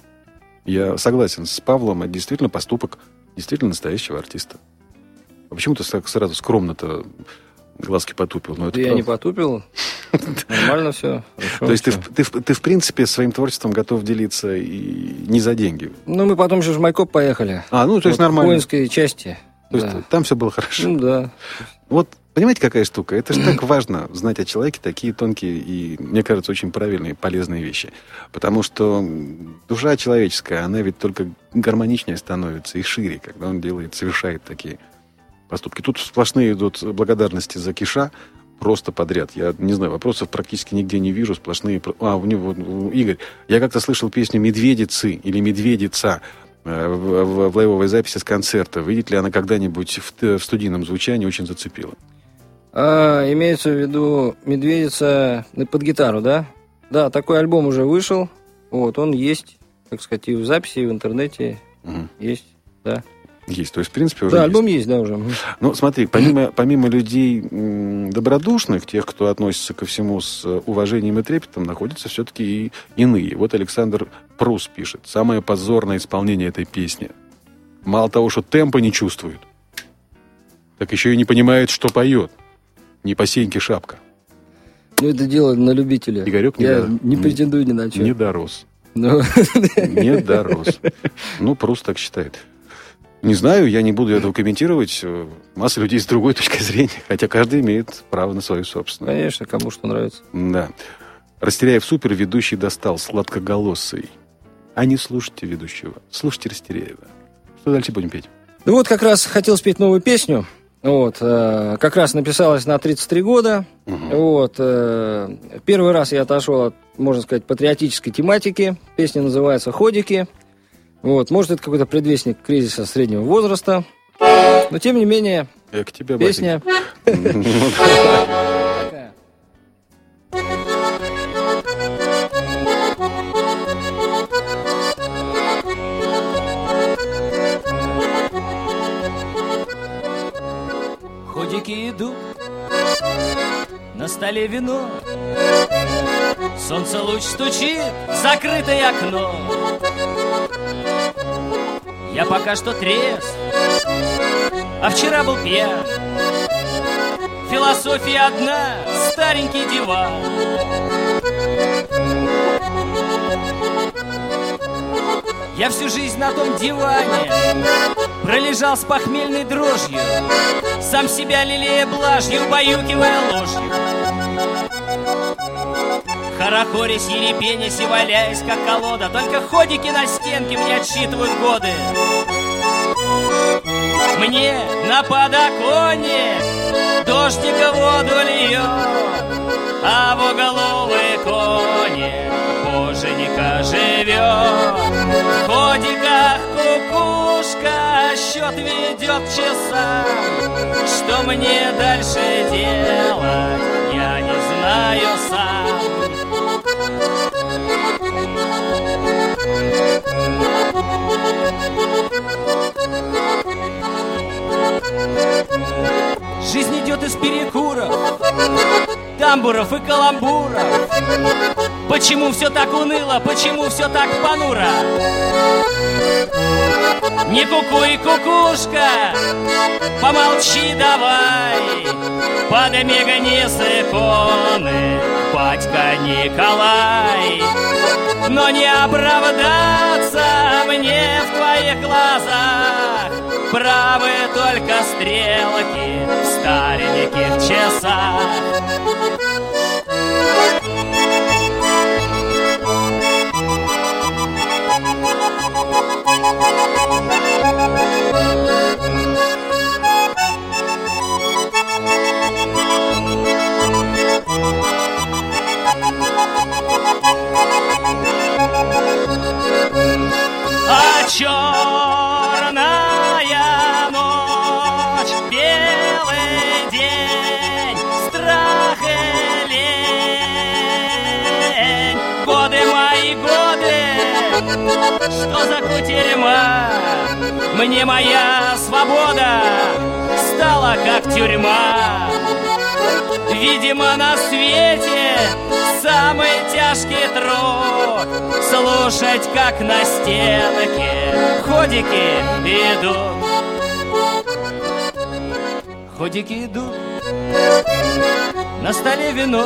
Я согласен с Павлом, это действительно поступок действительно настоящего артиста. А почему ты сразу скромно-то глазки потупил? Ну, это я прав... не потупил. Нормально все. То есть ты, ты, ты, в принципе, своим творчеством готов делиться и не за деньги? Ну, мы потом еще в Майкоп поехали. А, ну, то есть вот нормально. В воинской части. То да. есть там все было хорошо? Ну, да. Вот, понимаете, какая штука? Это же так важно, знать о человеке такие тонкие и, мне кажется, очень правильные, полезные вещи. Потому что душа человеческая, она ведь только гармоничнее становится и шире, когда он делает, совершает такие поступки. Тут сплошные идут благодарности за Киша, просто подряд. Я не знаю, вопросов практически нигде не вижу, сплошные... А, у него, у Игорь, я как-то слышал песню «Медведицы» или «Медведица» в, в, в лайвовой записи с концерта. Видите ли, она когда-нибудь в, в студийном звучании очень зацепила? А, имеется в виду «Медведица» под гитару, да? Да, такой альбом уже вышел. Вот, он есть, так сказать, и в записи, и в интернете. Угу. Есть, да. Есть, то есть, в принципе, уже да, есть. альбом есть, да, уже. Ну, смотри, помимо, помимо людей м, добродушных, тех, кто относится ко всему с уважением и трепетом, находятся все-таки и иные. Вот Александр Прус пишет. Самое позорное исполнение этой песни. Мало того, что темпа не чувствует, так еще и не понимает, что поет. Не по сеньке шапка. Ну, это дело на любителя. Игорек не Я до... не претендую ни на что. Не дорос. Но... Не дорос. Ну, Прус так считает. Не знаю, я не буду этого комментировать. Масса людей с другой точки зрения, хотя каждый имеет право на свою собственную. Конечно, кому что нравится. Да. Растеряев супер, ведущий достал сладкоголосый. А не слушайте ведущего, слушайте Растеряева. Что дальше будем петь? Ну вот как раз хотел спеть новую песню. Вот, э, как раз написалась на тридцать три года. Угу. Вот, э, первый раз я отошел от, можно сказать, патриотической тематики. Песня называется «Ходики». Вот, может, это какой-то предвестник кризиса среднего возраста. Но, тем не менее, я к тебе, песня... столе вино. Солнце луч стучит в закрытое окно. Я пока что трезв, а вчера был пьян. Философия одна, старенький диван. Я всю жизнь на том диване пролежал с похмельной дрожью, сам себя лелея блажью, убаюкивая ложью. Хорохорясь, ерепенясь и валяясь, как колода, только ходики на стенке мне отсчитывают годы. Мне на подоконник дождика воду льет, а в уголовый коник боженька живет. В ходиках кукушка счет ведет часам. Что мне дальше делать, я не знаю сам. Жизнь идет из перекуров, тамбуров и каламбуров. Почему все так уныло, почему все так понуро? Не кукуй, кукушка, помолчи давай. Подымя гони с иконы, батька Николай. Но не оправдаться мне в твоих глазах. Правы только стрелки в стареньких часах. А черная ночь, белый день, страх и лень. Годы мои, годы, что за кутерьма? Мне моя свобода стала как тюрьма. Видимо, на свете самый тяжкий труд слушать, как на стенке ходики идут. Ходики идут, на столе вино.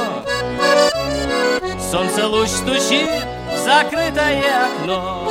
Солнце луч стучит в закрытое окно.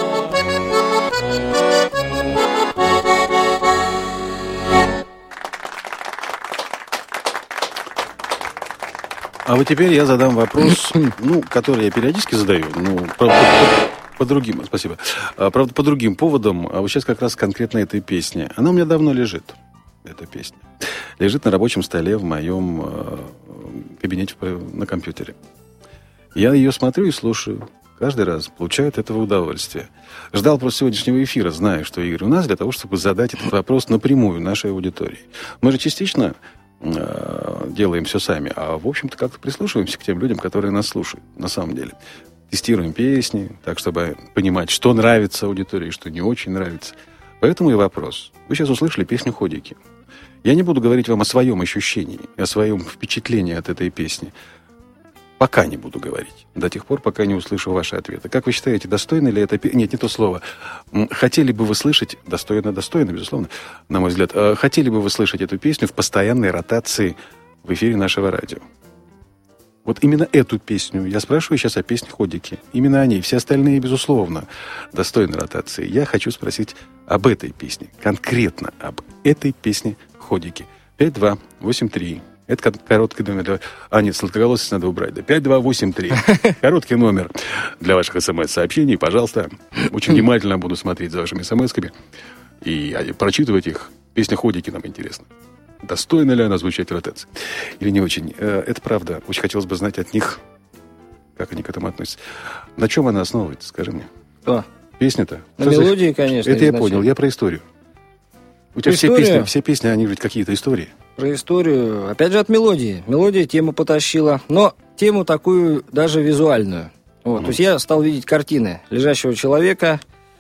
А вот теперь я задам вопрос, ну, который я периодически задаю, ну, правда, по, по другим, спасибо, а, правда, по другим поводам, а вот сейчас как раз конкретно этой песни. Она у меня давно лежит, эта песня. Лежит на рабочем столе в моем э, кабинете на компьютере. Я ее смотрю и слушаю. Каждый раз получаю от этого удовольствие. Ждал просто сегодняшнего эфира, зная, что Игорь у нас, для того, чтобы задать этот вопрос напрямую нашей аудитории. Мы же частично делаем все сами, а в общем-то как-то прислушиваемся к тем людям, которые нас слушают, на самом деле. Тестируем песни, так, чтобы понимать, что нравится аудитории, что не очень нравится. Поэтому и вопрос. Вы сейчас услышали песню «Ходики». Я не буду говорить вам о своем ощущении, о своем впечатлении от этой песни. Пока не буду говорить. До тех пор, пока не услышу ваши ответы. Как вы считаете, достойно ли это... Нет, не то слово. Хотели бы вы слышать... Достойно, достойно, безусловно, на мой взгляд. Хотели бы вы слышать эту песню в постоянной ротации в эфире нашего радио? Вот именно эту песню. Я спрашиваю сейчас о песне «Ходики». Именно о ней. Все остальные, безусловно, достойны ротации. Я хочу спросить об этой песне. Конкретно об этой песне «Ходики». пять два восемь три. Это короткий номер. А, нет, сладкоголосость надо убрать. Да, пять два восемь три. Короткий номер для ваших смс-сообщений. Пожалуйста. Очень внимательно буду смотреть за вашими смс-ками и прочитывать их. Песня «Ходики» нам интересно. Достойна ли она звучать в ротации? Или не очень? Это правда. Очень хотелось бы знать от них, как они к этому относятся. На чем она основывается, скажи мне? Что? Песня-то? На мелодии, конечно. Это я понял. Я про историю. У тебя все песни, все песни, они ведь какие-то истории. Про историю. Опять же, от мелодии. Мелодия тему потащила. Но тему такую даже визуальную. Вот. Mm-hmm. То есть я стал видеть картины лежащего человека.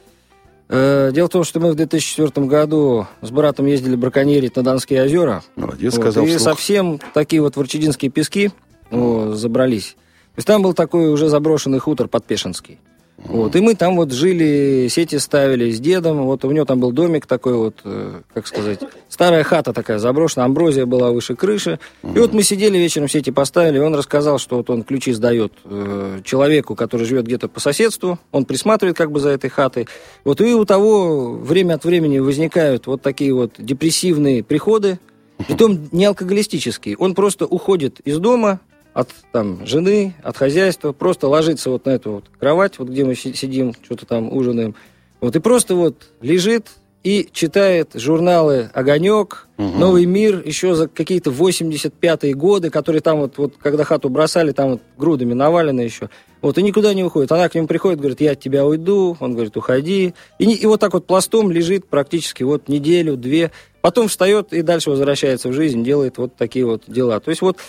Э, дело в том, что мы в две тысячи четвёртом году с братом ездили браконьерить на Донские озера. Молодец, вот. сказал И вслух. совсем такие вот ворчединские пески. ну, забрались. То есть там был такой уже заброшенный хутор Подпешинский. Вот, и мы там вот жили, сети ставили с дедом, вот у него там был домик такой вот, э, как сказать, старая хата такая заброшенная, амброзия была выше крыши, и вот мы сидели вечером, сети поставили, и он рассказал, что вот он ключи сдает э, человеку, который живет где-то по соседству, он присматривает как бы за этой хатой, вот, и у того время от времени возникают вот такие вот депрессивные приходы, притом не алкоголистические, он просто уходит из дома, от там жены, от хозяйства, просто ложится вот на эту вот кровать, вот где мы сидим, что-то там ужинаем, вот, и просто вот лежит и читает журналы «Огонек», угу. «Новый мир», еще за какие-то восемьдесят пятые годы, которые там вот, вот, когда хату бросали, там вот грудами навалены еще, вот, и никуда не уходит. Она к нему приходит, говорит, я от тебя уйду, он говорит, уходи, и, не, и вот так вот пластом лежит практически вот неделю, две, потом встает и дальше возвращается в жизнь, делает вот такие вот дела. То есть вот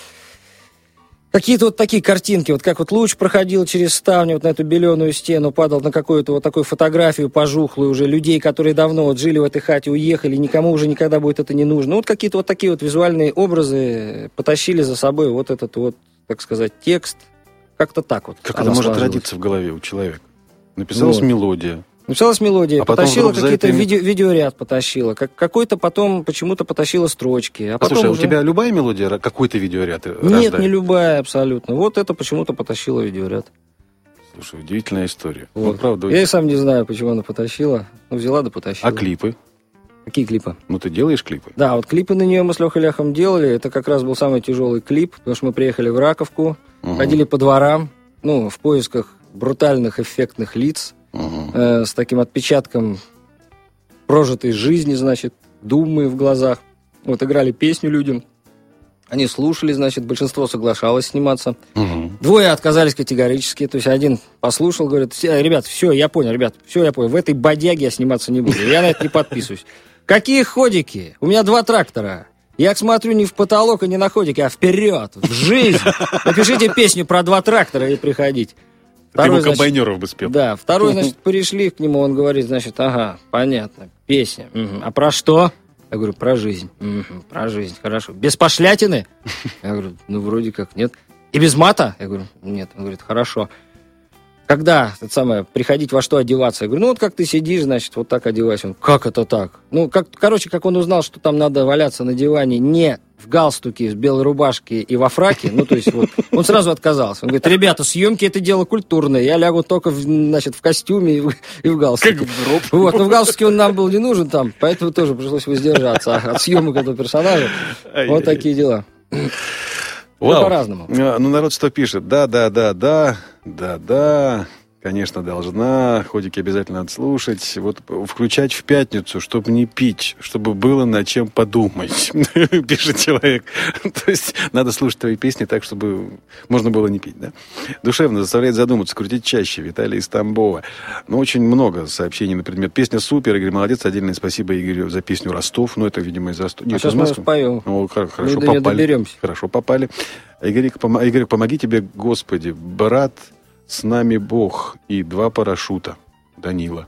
какие-то вот такие картинки, вот как вот луч проходил через ставню, вот на эту беленую стену, падал на какую-то вот такую фотографию пожухлую уже людей, которые давно вот жили в этой хате, уехали, никому уже никогда будет это не нужно. Вот какие-то вот такие вот визуальные образы потащили за собой вот этот вот, так сказать, текст. Как-то так вот. Как это может сложилась. Родиться в голове у человека? Написалась вот. Мелодия. Написалась мелодия, а потащила какие-то этой... видео, видеоряд, потащила. Как, какой-то потом почему-то потащила строчки. А, а потом слушай, уже... у тебя любая мелодия, какой-то видеоряд Нет, рождает? Не любая абсолютно. Вот это почему-то потащила видеоряд. Слушай, удивительная история. Вот. Ну, правда, я и сам не знаю, почему она потащила. Ну, взяла да потащила. А клипы? Какие клипы? Ну, ты делаешь клипы? Да, вот клипы на нее мы с Лехой Ляхом делали. Это как раз был самый тяжелый клип, потому что мы приехали в Раковку, угу. ходили по дворам, ну, в поисках брутальных, эффектных лиц, угу. э, с таким отпечатком прожитой жизни, значит, думы в глазах. Вот играли песню людям. Они слушали, значит, большинство соглашалось сниматься. Угу. Двое отказались категорически. То есть один послушал, говорит, ребят, все, я понял, ребят, все, я понял. В этой бодяге я сниматься не буду. Я на это не подписываюсь. Какие ходики? У меня два трактора. Я смотрю не в потолок и не на ходики, а вперед, в жизнь. Напишите песню про два трактора и приходите. Второй, ты ему комбайнеров бы спел. Да, второй, значит, пришли к нему, он говорит, значит, ага, понятно, песня. Угу. А про что? Я говорю, про жизнь. Угу, про жизнь, хорошо. Без пошлятины? Я говорю, ну, вроде как нет. И без мата? Я говорю, нет. Он говорит, хорошо. Когда, это самое, приходить во что одеваться? Я говорю, ну, вот как ты сидишь, значит, вот так одевайся. Он, как это так? Ну, как, короче, как он узнал, что там надо валяться на диване не в галстуке, в белой рубашке и во фраке, ну, то есть, вот, он сразу отказался. Он говорит, ребята, съемки — это дело культурное, я лягу только, в, значит, в костюме и в, и в галстуке. Как в гроб. Вот, но в галстуке он нам был не нужен там, поэтому тоже пришлось воздержаться от съемок этого персонажа. Вот такие дела. Вот по-разному. Ну, народ что пишет? Да, да, да, да, да, да. Конечно, должна. Ходики обязательно надо слушать. Вот включать в пятницу, чтобы не пить, чтобы было над чем подумать, пишет человек. То есть надо слушать твои песни так, чтобы можно было не пить, да? Душевно заставляет задуматься, крутить чаще. Виталий из Тамбова. Ну, очень много сообщений на предмет. Песня супер, Игорь молодец. Отдельное спасибо Игорю за песню «Ростов». Ну, это, видимо, из-за... А сейчас мы споем. Ну, хорошо попали. Хорошо попали. Игорь, Игорь, помоги тебе, Господи, брат... С нами Бог и два парашюта. Данила.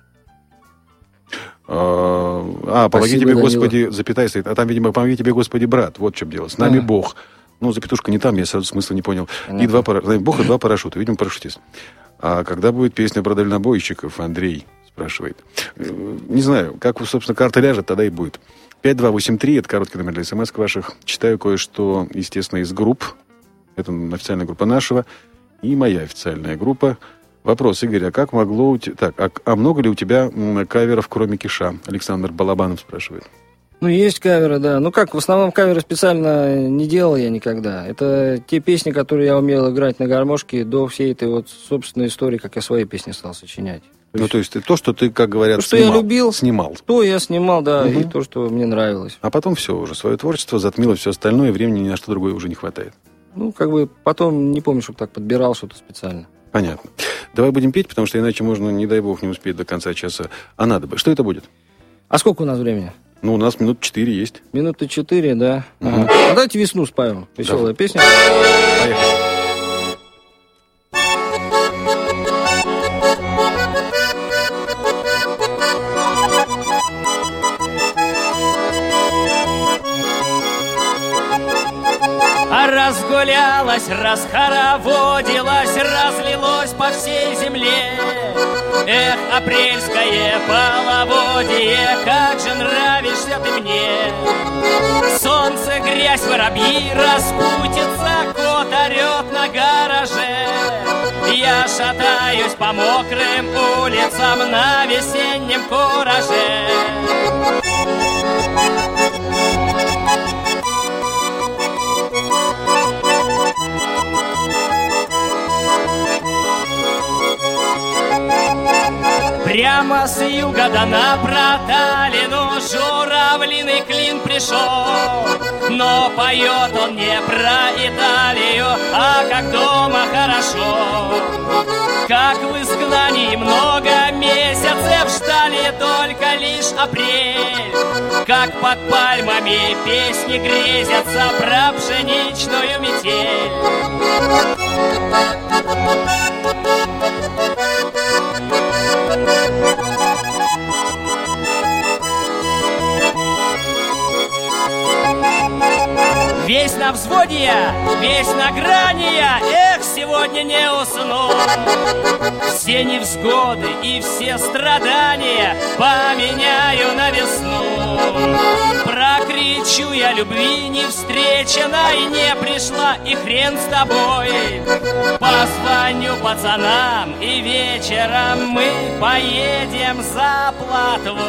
А, а помоги тебе, Данила. Господи, запятая стоит. А там, видимо, помоги тебе, Господи, брат. Вот в чем дело. С нами а. Бог. Ну, запятушка не там, я сразу смысла не понял. Понятно. И два парашюта. Бог и два парашюта. Видимо, парашютист. А когда будет песня про дальнобойщиков, Андрей спрашивает. Не знаю, как, собственно, карта ляжет, тогда и будет. пять два восемь три, это короткий номер для смс ваших. Читаю кое-что, естественно, из групп. Это официальная группа нашего. И моя официальная группа. Вопрос, Игорь, а как могло у тебя... Так, а, а много ли у тебя каверов, кроме Киша? Александр Балабанов спрашивает. Ну, есть каверы, да. Ну, как, в основном каверы специально не делал я никогда. Это те песни, которые я умел играть на гармошке до всей этой вот собственной истории, как я свои песни стал сочинять. То ну, есть, то есть то, что ты, как говорят, то, что снимал, я любил, снимал. То я снимал, да, угу. И то, что мне нравилось. А потом все уже, свое творчество затмило все остальное, времени ни на что другое уже не хватает. Ну, как бы потом не помню, чтобы так подбирал что-то специально. Понятно. Давай будем петь, потому что иначе можно, не дай бог, не успеть до конца часа. А надо бы. Что это будет? А сколько у нас времени? Ну, у нас минут четыре есть. Минуты четыре, да. Угу. Ага. А давайте «Весну» споем. Веселая да. песня. Поехали. разгулялось, расхороводилось, разлилось по всей земле. Эх, апрельское половодье, как же нравишься ты мне. Солнце, грязь, воробьи, распутится, кот орет на гараже. Я шатаюсь по мокрым улицам на весеннем кураже. Прямо с юга да на проталину журавлиный клин пришел. Но поет он не про Италию, а как дома хорошо. Как в изгнании много месяцев ждали только лишь апрель. Как под пальмами песни грезятся про пшеничную метель. Весь на взводе я, весь на грани я, эх, сегодня не усну. Все невзгоды и все страдания поменяю на весну. Прокричу я любви не встречена и не пришла, и хрен с тобой. Позвоню пацанам, и вечером мы поедем за плотвой.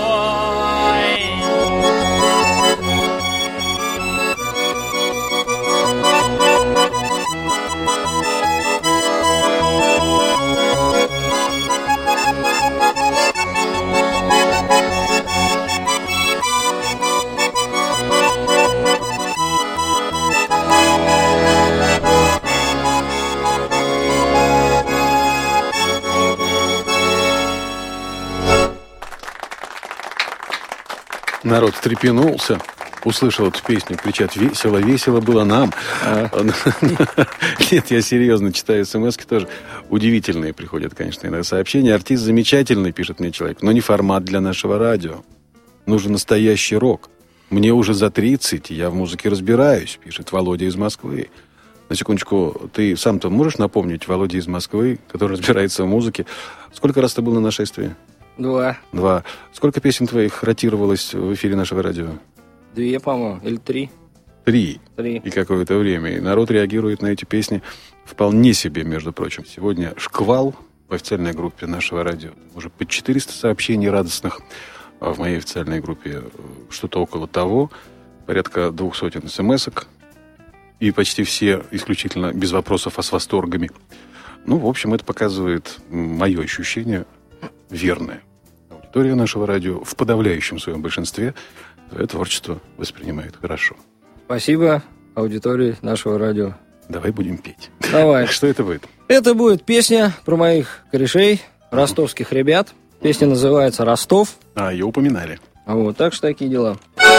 Народ встрепенулся, услышал эту песню, кричат: весело, весело было нам. А. Нет, я серьезно читаю смс-ки тоже. Удивительные приходят, конечно, иногда сообщения. Артист замечательный, пишет мне человек, но не формат для нашего радио. Нужен настоящий рок. Мне уже за тридцать, я в музыке разбираюсь, пишет Володя из Москвы. На секундочку, ты сам-то можешь напомнить, Володя из Москвы, который разбирается в музыке, сколько раз ты был на нашествии? Два. Два. Сколько песен твоих ротировалось в эфире нашего радио? Две, по-моему, или три. Три. Три. И какое-то время. И народ реагирует на эти песни вполне себе, между прочим. Сегодня шквал в официальной группе нашего радио. Уже по четыреста сообщений радостных. А в моей официальной группе что-то около того. Порядка двух сотен смс-ок. И почти все исключительно без вопросов, а с восторгами. Ну, в общем, это показывает мое ощущение верное. Аудитория нашего радио в подавляющем своем большинстве твое творчество воспринимает хорошо. Спасибо аудитории нашего радио. Давай будем петь. Давай. Что это будет? Это будет песня про моих корешей, ростовских ребят. Песня называется «Ростов». А, ее упоминали. А вот, так что такие дела.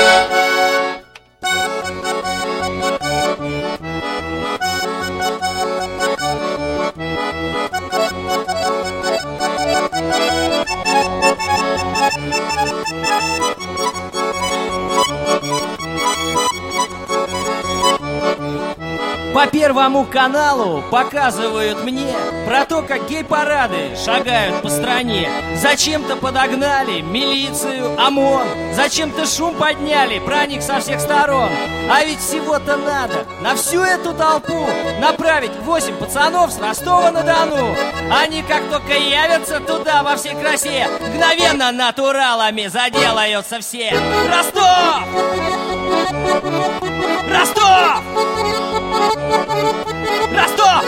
По Первому каналу показывают мне про то, как гей-парады шагают по стране. Зачем-то подогнали милицию, ОМОН, зачем-то шум подняли про них со всех сторон. А ведь всего-то надо на всю эту толпу направить восемь пацанов с Ростова-на-Дону. Они как только явятся туда во всей красе, мгновенно натуралами заделаются все. Ростов! Ростов! Ростов!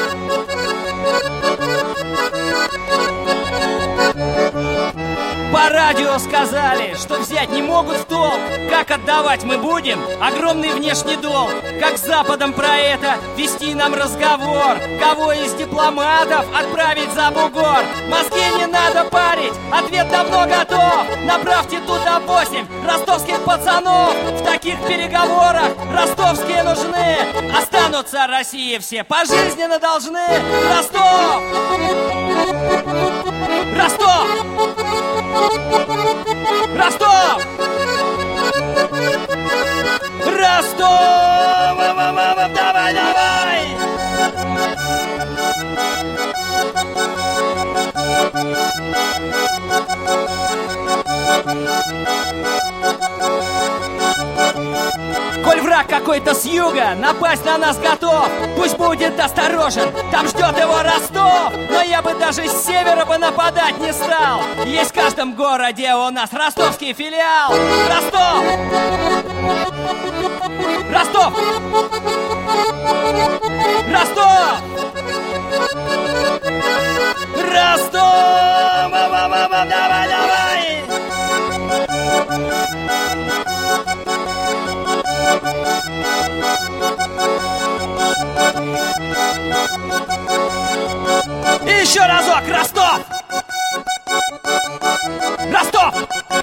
По радио сказали, что взять не могут в толк. Как отдавать мы будем огромный внешний долг? Как с Западом про это вести нам разговор? Кого из дипломатов отправить за бугор? В Москве не надо парить, ответ давно готов. Направьте туда восемь ростовских пацанов. В таких переговорах ростовские нужны. Останутся России все пожизненно должны. Ростов! Ростов! Ростов! Ростов! Давай, давай! Коль враг какой-то с юга напасть на нас готов, пусть будет осторожен, там ждет его Ростов. Но я бы даже с севера бы нападать не стал. Есть в каждом городе у нас ростовский филиал. Ростов! Ростов! Ростов! Ростов! Давай, давай! И еще разок, Ростов! Ростов!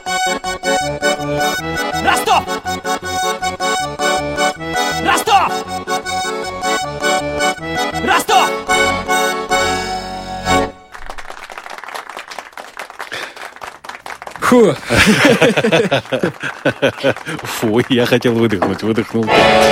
Ростов! Ростов! Ростов! Фу. Фу, я хотел выдохнуть, выдохнул.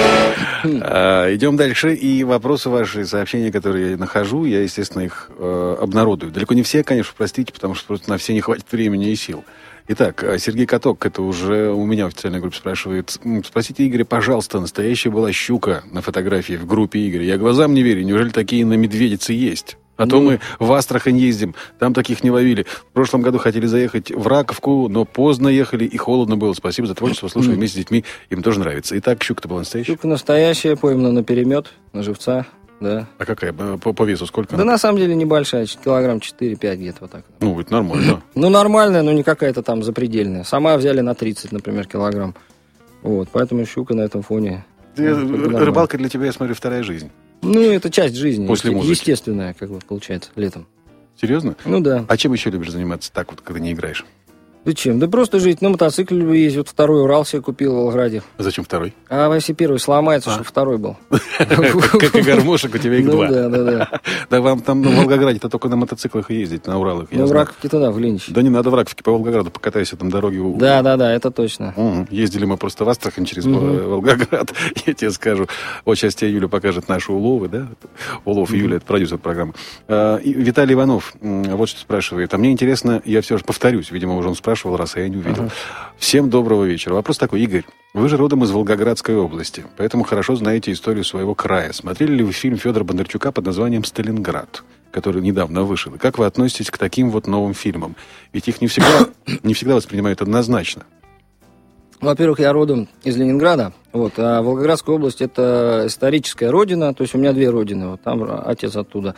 А, идем дальше. И вопросы ваши, сообщения, которые я нахожу, я, естественно, их э, обнародую. Далеко не все, конечно, простите, потому что просто на все не хватит времени и сил. Итак, Сергей Каток, это уже у меня в официальной группе, спрашивает. Спросите Игоря, пожалуйста, настоящая была щука на фотографии в группе Игоря. Я глазам не верю, неужели такие на Медведице есть? А то мы в Астрахань ездим, там таких не ловили. В прошлом году хотели заехать в Раковку, но поздно ехали и холодно было. Спасибо за творчество, слушаю вместе с детьми, им тоже нравится. Итак, щука-то была настоящая? Щука настоящая, поймана на перемет, на живца, да. А какая? По, по весу сколько? Да она? На самом деле небольшая, килограмм четыре-пять где-то вот так. Ну, это нормально. Ну, нормальная, но не какая-то там запредельная. Сама взяли на тридцать, например, килограмм. Вот, поэтому щука на этом фоне... Ты, ну, рыбалка для тебя, я смотрю, вторая жизнь. Ну, это часть жизни. После музыки. Естественная, как бы, получается, летом. Серьезно? Ну, да. А чем еще любишь заниматься так вот, когда не играешь? Да чем? Да просто жить. На мотоцикле люблю ездить. Вот второй Урал себе купил в Волгограде. А зачем второй? А если первый сломается, чтобы второй был. Как и гармошек, у тебя их два. Ну, да, да, да. Да вам там в Волгограде-то только на мотоциклах и ездить, на Уралах. Ну, в Раковке туда, в Ленич. Да не надо в Раковке, по Волгограду покатайся, там дороги... Да, да, да, это точно. Ездили мы просто в Астрахань через Волгоград, я тебе скажу. Вот сейчас тебе Юля покажет наши уловы, да? Улов Юля, это продюсер программы. Виталий Иванов вот что спрашивает. А мне интересно, я все же повторюсь, видимо, уже он спрашивал раз, а я не увидел. Ага. Всем доброго вечера. Вопрос такой, Игорь, вы же родом из Волгоградской области, поэтому хорошо знаете историю своего края. Смотрели ли вы фильм Федора Бондарчука под названием «Сталинград», который недавно вышел? И как вы относитесь к таким вот новым фильмам? Ведь их не всегда, не всегда воспринимают однозначно. Во-первых, я родом из Ленинграда, вот, а Волгоградская область – это историческая родина, то есть у меня две родины, вот там отец оттуда.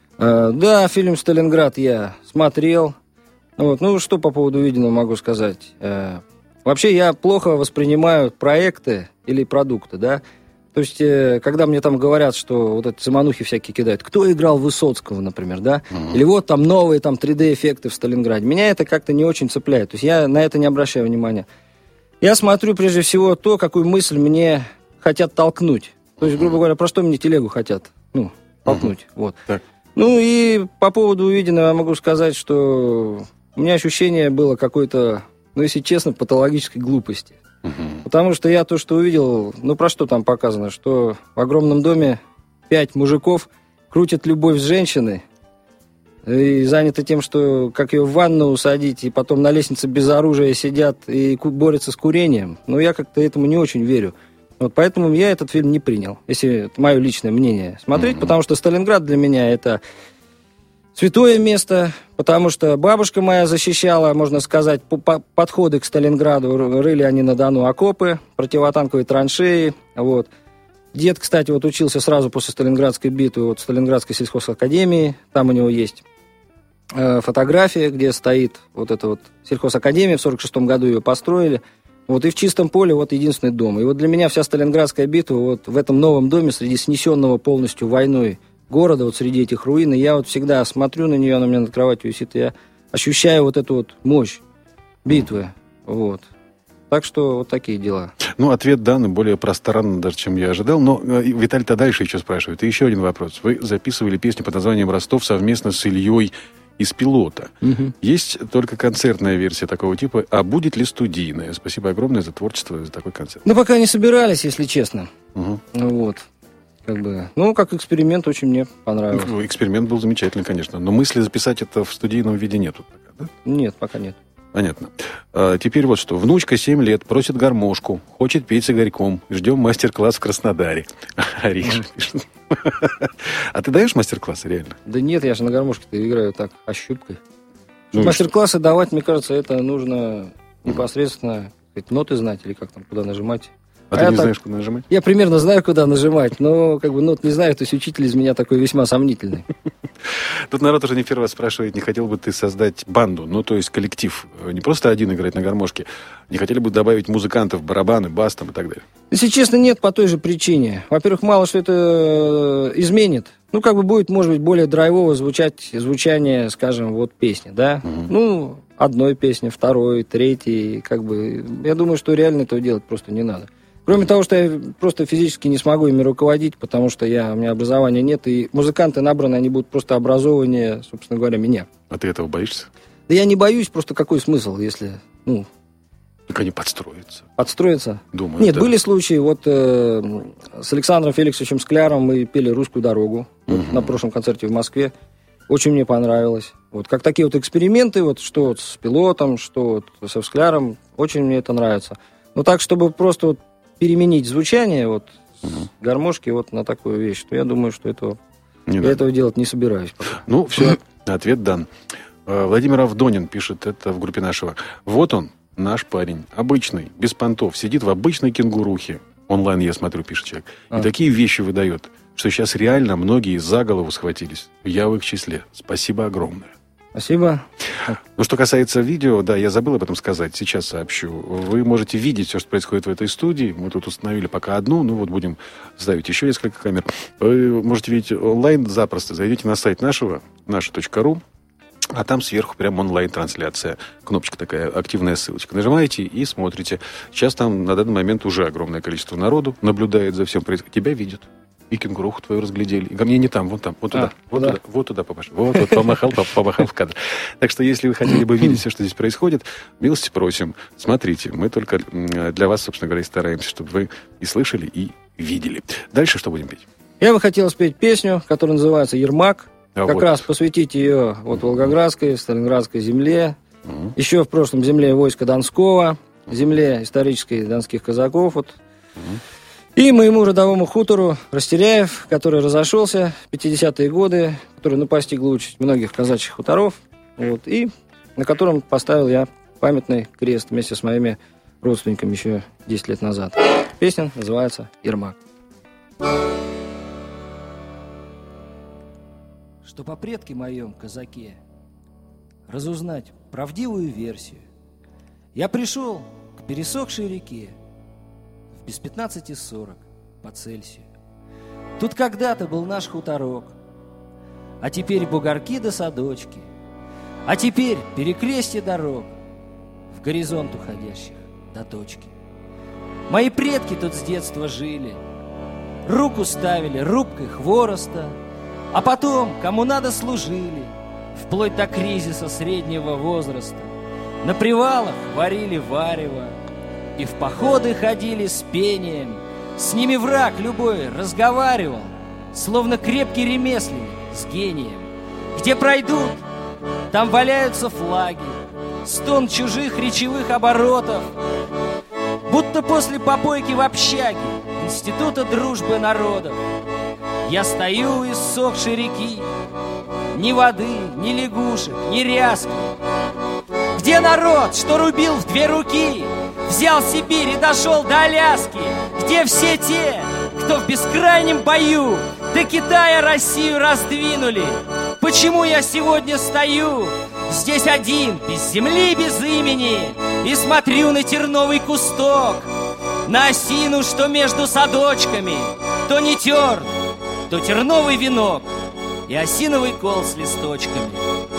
Да, фильм «Сталинград» я смотрел. Вот. Ну, что по поводу увиденного могу сказать? Э, вообще, я плохо воспринимаю проекты или продукты, да. То есть, э, когда мне там говорят, что вот эти заманухи всякие кидают, кто играл Высоцкого, например, да, mm-hmm. или вот там новые там три дэ-эффекты в Сталинграде, меня это как-то не очень цепляет. То есть, я на это не обращаю внимания. Я смотрю, прежде всего, то, какую мысль мне хотят толкнуть. То есть, грубо говоря, про что мне телегу хотят, ну, толкнуть, mm-hmm. вот. Так. Ну, и по поводу увиденного я могу сказать, что... У меня ощущение было какой-то, ну, если честно, патологической глупости. Uh-huh. Потому что я то, что увидел, ну, про что там показано, что в огромном доме пять мужиков крутят любовь с женщиной и заняты тем, что как ее в ванну усадить, и потом на лестнице без оружия сидят и борются с курением. Но я как-то этому не очень верю. Вот поэтому я этот фильм не принял, если это мое личное мнение смотреть, uh-huh. потому что Сталинград для меня это... святое место, потому что бабушка моя защищала, можно сказать, подходы к Сталинграду. Рыли они на Дону окопы, противотанковые траншеи. Вот. Дед, кстати, вот учился сразу после Сталинградской битвы вот, в Сталинградской сельхозакадемии. Там у него есть э, фотография, где стоит вот эта вот сельхозакадемия. В сорок шестом году ее построили. Вот, и в чистом поле вот единственный дом. И вот для меня вся Сталинградская битва вот в этом новом доме среди снесенного полностью войной города, вот среди этих руин, и я вот всегда смотрю на нее, она у меня над кроватью висит, и я ощущаю вот эту вот мощь битвы, вот. Так что вот такие дела. Ну, ответ данный более пространный, даже, чем я ожидал, но Виталий-то дальше еще спрашивает. И еще один вопрос. Вы записывали песню под названием «Ростов» совместно с Ильей из «Пилота». Угу. Есть только концертная версия такого типа, а будет ли студийная? Спасибо огромное за творчество, за такой концерт. Ну, пока не собирались, если честно. Угу. Вот. как бы, ну, как эксперимент очень мне понравилось. Ну, эксперимент был замечательный, конечно. Но мысли записать это в студийном виде нету пока, да? Нет, пока нет. Понятно. А, теперь вот что. Внучка семь лет, просит гармошку, хочет петь с Игорьком. Ждем мастер-класс в Краснодаре. Ариша пишет. А ты даешь мастер-классы реально? Да нет, я же на гармошке-то играю так, ощупкой. Ну, Мастер-классы давать, мне кажется, это нужно непосредственно сказать, ноты знать или как там, куда нажимать. А, а ты не так, знаешь, куда нажимать? Я примерно знаю, куда нажимать, но как бы нот не знаю, то есть учитель из меня такой весьма сомнительный. Тут народ уже не первый раз спрашивает, не хотел бы ты создать банду, ну, то есть коллектив, не просто один играть на гармошке, не хотели бы добавить музыкантов, барабаны, бас там и так далее? Если честно, нет, по той же причине. Во-первых, мало что это изменит. Ну, как бы будет, может быть, более драйвово звучать звучание, скажем, вот песни, да? Угу. Ну, одной песни, второй, третьей, как бы... Я думаю, что реально этого делать просто не надо. Кроме того, что я просто физически не смогу ими руководить, потому что я, у меня образования нет, и музыканты набраны, они будут просто образованнее, собственно говоря, меня. А ты этого боишься? Да я не боюсь, просто какой смысл, если, ну... Так они подстроятся. Подстроятся? Думаю, Нет, да. были случаи, вот э, с Александром Феликсовичем Скляром мы пели «Русскую дорогу» угу. вот, на прошлом концерте в Москве. Очень мне понравилось. Вот как такие вот эксперименты, вот что вот с пилотом, что вот со Скляром, очень мне это нравится. Но так, чтобы просто вот переменить звучание вот угу. с гармошки вот на такую вещь, то я думаю, что этого, я надо. этого делать не собираюсь. Пока. Ну, все, ответ дан. Владимир Авдонин пишет это в группе нашего. Вот он, наш парень, обычный, без понтов, сидит в обычной кенгурухе. Онлайн, я смотрю, пишет человек. И а. такие вещи выдает, что сейчас реально многие за голову схватились. Я в их числе. Спасибо огромное. Спасибо. Ну, что касается видео, да, я забыл об этом сказать, сейчас сообщу. Вы можете видеть все, что происходит в этой студии. Мы тут установили пока одну, ну вот будем ставить еще несколько камер. Вы можете видеть онлайн запросто. Зайдите на сайт нашего, наша точка ру, а там сверху прям онлайн-трансляция. Кнопочка такая, активная ссылочка. Нажимаете и смотрите. Сейчас там на данный момент уже огромное количество народу наблюдает за всем происходящим. Тебя видят. И кенгуруху твою разглядели. И ко мне не там, вон там, вот туда, а, вот, туда вот туда попашь. Вот, вот, помахал, помахал в кадр. Так что, если вы хотели бы видеть все, что здесь происходит, милости просим, смотрите. Мы только для вас, собственно говоря, и стараемся, чтобы вы и слышали, и видели. Дальше что будем петь? Я бы хотел спеть песню, которая называется «Ермак». А как вот. раз посвятить ее вот Волгоградской, Сталинградской земле. Uh-huh. Еще в прошлом земле войска Донского, земле исторической донских казаков. Вот. Uh-huh. И моему родовому хутору Растеряев, который разошелся в пятидесятые годы, который ну, постигла участь многих казачьих хуторов, вот, и на котором поставил я памятный крест вместе с моими родственниками еще десять лет назад. Песня называется «Ермак». Что по предке моем, казаке, разузнать правдивую версию, я пришел к пересохшей реке, без пятнадцати сорок по Цельсию. Тут когда-то был наш хуторок, а теперь бугорки да садочки, а теперь перекрестье дорог, в горизонт уходящих до точки. Мои предки тут с детства жили, руку ставили рубкой хвороста, а потом, кому надо, служили, вплоть до кризиса среднего возраста. На привалах варили варево, и в походы ходили с пением. С ними враг любой разговаривал, словно крепкий ремесленник с гением. Где пройдут, там валяются флаги, стон чужих речевых оборотов, будто после попойки в общаге Института дружбы народов. Я стою у иссохшей реки, ни воды, ни лягушек, ни ряски. Где народ, что рубил в две руки, взял Сибирь и дошел до Аляски? Где все те, кто в бескрайнем бою до Китая Россию раздвинули? Почему я сегодня стою здесь один, без земли, без имени, и смотрю на терновый кусток, на осину, что между садочками, то не терн, то терновый венок и осиновый кол с листочками.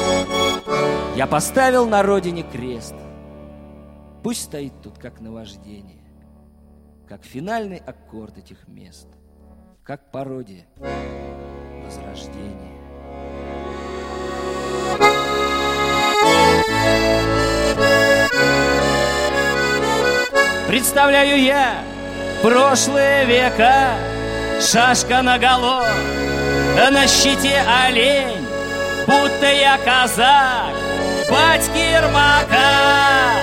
Я поставил на родине крест, пусть стоит тут как наваждение, как финальный аккорд этих мест, как пародия возрождения. Представляю я прошлые века, шашка наголо, да на щите олень, будто я казак батьки Ермака.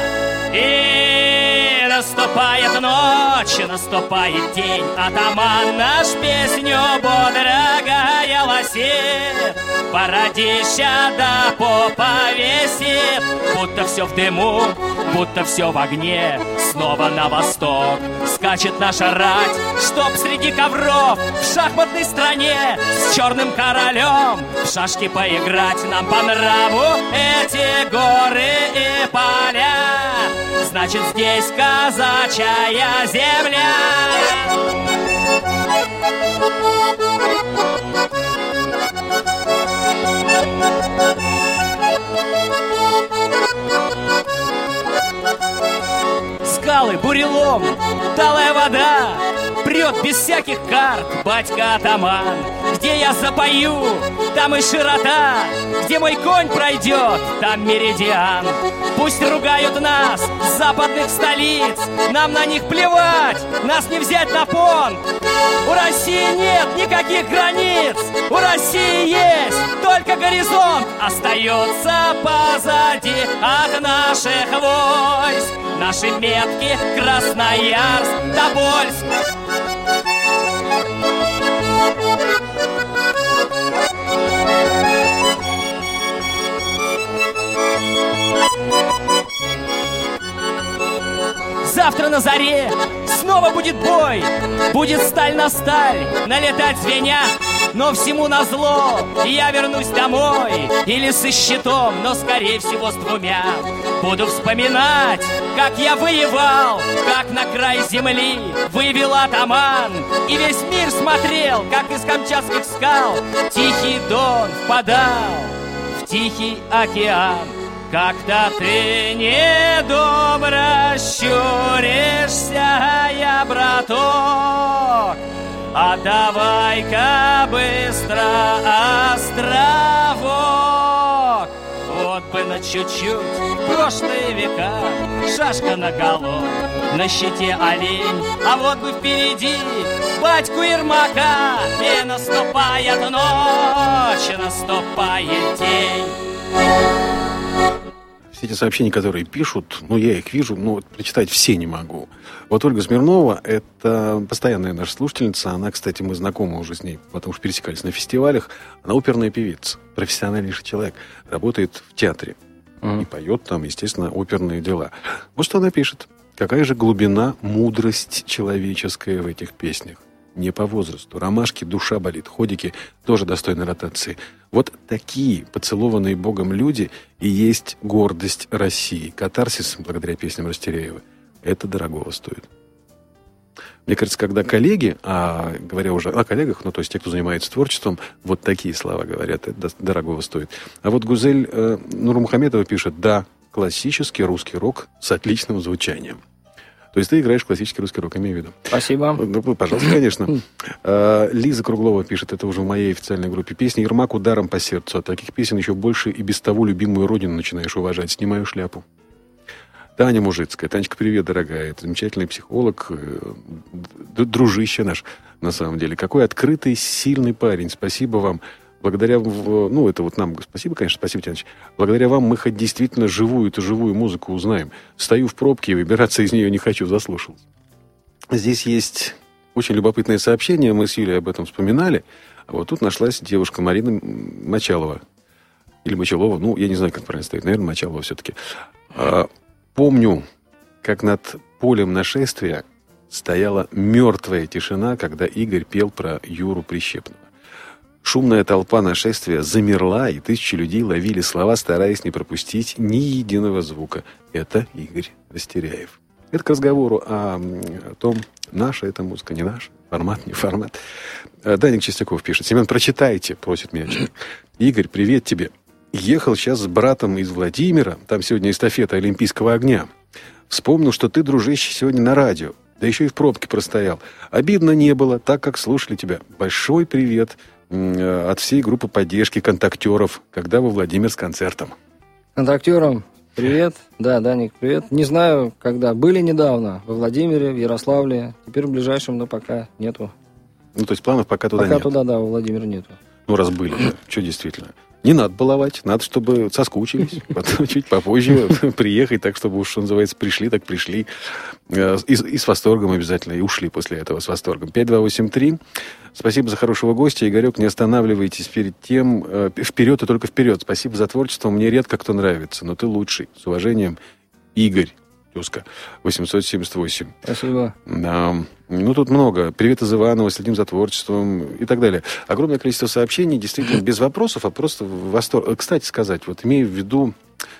И наступает ночь, наступает день, атаман наш песню бодро голосит, бородища до попа висит, будто все в дыму, будто все в огне. Снова на восток скачет наша рать, чтоб среди ковров в шахматной стране с черным королем в шашки поиграть. Нам по нраву эти горы и поля, значит, здесь казачья земля. Скалы, бурелом, талая вода, прет без всяких карт батька-атаман. Где я запою, там и широта, где мой конь пройдет, там меридиан. Пусть ругают нас с западных столиц, нам на них плевать, нас не взять на понт. У России нет никаких границ, у России есть только горизонт. Остается позади от наших войск наши метки Красноярск, Тобольск. Завтра на заре снова будет бой, будет сталь на сталь налетать звеня. Но всему назло я вернусь домой, или со щитом, но скорее всего с двумя. Буду вспоминать, как я воевал, как на край земли вывел атаман, и весь мир смотрел, как из камчатских скал Тихий Дон впадал в Тихий океан. Как-то ты недобро щуришься, я, браток, а давай-ка быстро островок. Вот бы на чуть-чуть прошлые века, шашка наголо, на щите олень, а вот бы впереди батьку Ермака. И наступает ночь, наступает день. Все эти сообщения, которые пишут, ну, я их вижу, но вот прочитать все не могу. Вот Ольга Смирнова, это постоянная наша слушательница. Она, кстати, мы знакомы уже с ней, потому что пересекались на фестивалях. Она оперная певица, профессиональнейший человек. Работает в театре. Mm. И поет там, естественно, оперные дела. Вот что она пишет. Какая же глубина, мудрость человеческая в этих песнях. Не по возрасту. Ромашки, душа болит. Ходики тоже достойны ротации. Вот такие поцелованные Богом люди и есть гордость России. Катарсис, благодаря песням Растеряева, это дорогого стоит. Мне кажется, когда коллеги, а говоря уже о коллегах, ну, то есть те, кто занимается творчеством, вот такие слова говорят, это дорогого стоит. А вот Гузель э, Нурмухаметова пишет: да, классический русский рок с отличным звучанием. То есть ты играешь классический русский рок, имею в виду. Спасибо. Ну, пожалуйста, конечно. Лиза Круглова пишет, это уже в моей официальной группе. Песня «Ермак» ударом по сердцу. От таких песен еще больше и без того любимую родину начинаешь уважать. Снимаю шляпу. Таня Мужицкая. Танечка, привет, дорогая. Это замечательный психолог, дружище наш, на самом деле. Какой открытый, сильный парень. Спасибо вам. Благодаря, ну, это вот нам, спасибо, конечно, спасибо, Тяныч. Благодаря вам мы хоть действительно живую-то живую музыку узнаем. Стою в пробке и выбираться из нее не хочу, заслушался. Здесь есть очень любопытное сообщение, мы с Юлей об этом вспоминали. А вот тут нашлась девушка Марина Мочалова. Или Мочалова, ну, я не знаю, как правильно стоит, наверное, Мочалова все-таки. А, помню, как над полем нашествия стояла мертвая тишина, когда Игорь пел про Юру Прищепного. Шумная толпа нашествия замерла, и тысячи людей ловили слова, стараясь не пропустить ни единого звука. Это Игорь Растеряев. Это к разговору о, о том, наша эта музыка, не наша, формат, не формат. Даник Чистяков пишет: Семен, прочитайте, просит меня человек. Игорь, привет тебе. Ехал сейчас с братом из Владимира, там сегодня эстафета Олимпийского огня. Вспомнил, что ты, дружище, сегодня на радио, да еще и в пробке простоял. Обидно не было, так как слушали тебя. Большой привет от всей группы поддержки контактеров, когда во Владимир с концертом. Контактерам привет. Да, Даник, привет. Не знаю, когда. Были недавно во Владимире, в Ярославле. Теперь в ближайшем, но пока нету. Ну, то есть планов пока туда Пока нет. туда, да, у Владимира нету. Ну, раз были, да. Что действительно? Не надо баловать, надо, чтобы соскучились, потом чуть попозже приехать, так, чтобы уж, что называется, пришли, так пришли. И, и с восторгом обязательно, и ушли после этого с восторгом. пять два восемь три. Спасибо за хорошего гостя. Игорек, не останавливайтесь перед тем. Вперед и только вперед. Спасибо за творчество. Мне редко кто нравится, но ты лучший. С уважением, Игорь. Тезка, восемьсот семьдесят восемь. Спасибо. Да. Ну, тут много. Привет из Иванова, следим за творчеством и так далее. Огромное количество сообщений, действительно, без вопросов, а просто восторг. Кстати сказать, вот имею в виду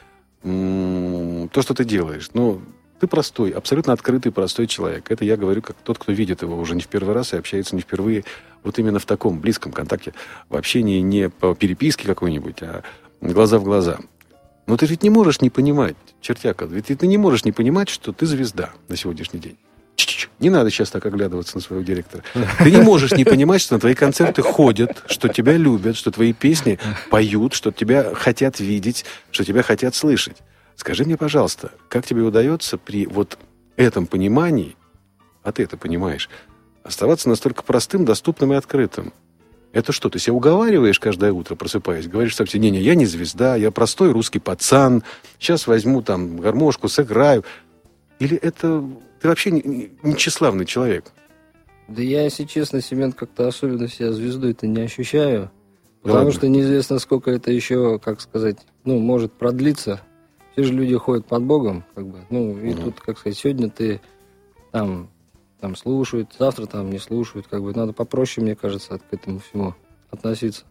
м- то, что ты делаешь. Ну, ты простой, абсолютно открытый, простой человек. Это я говорю как тот, кто видит его уже не в первый раз и общается не впервые. Вот именно в таком близком контакте, в общении не по переписке какой-нибудь, а глаза в глаза. Но ты ведь не можешь не понимать, чертяка, ведь ты не можешь не понимать, что ты звезда на сегодняшний день. Ч-ч-ч. Не надо сейчас так оглядываться на своего директора. Ты не можешь не понимать, что на твои концерты ходят, что тебя любят, что твои песни поют, что тебя хотят видеть, что тебя хотят слышать. Скажи мне, пожалуйста, как тебе удается при вот этом понимании, а ты это понимаешь, оставаться настолько простым, доступным и открытым? Это что, ты себя уговариваешь каждое утро, просыпаясь, говоришь сам себе, не-не, я не звезда, я простой русский пацан, сейчас возьму там гармошку, сыграю. Или это ты вообще не, не, не тщеславный человек? Да я, если честно, Семен, как-то особенно себя звездой-то не ощущаю. Да Потому ладно. что неизвестно, сколько это еще, как сказать, ну, может продлиться. Все же люди ходят под Богом, как бы. Ну, и Мгм. тут, как сказать, сегодня ты там... там слушают, завтра там не слушают, как бы надо попроще, мне кажется, к этому всему относиться.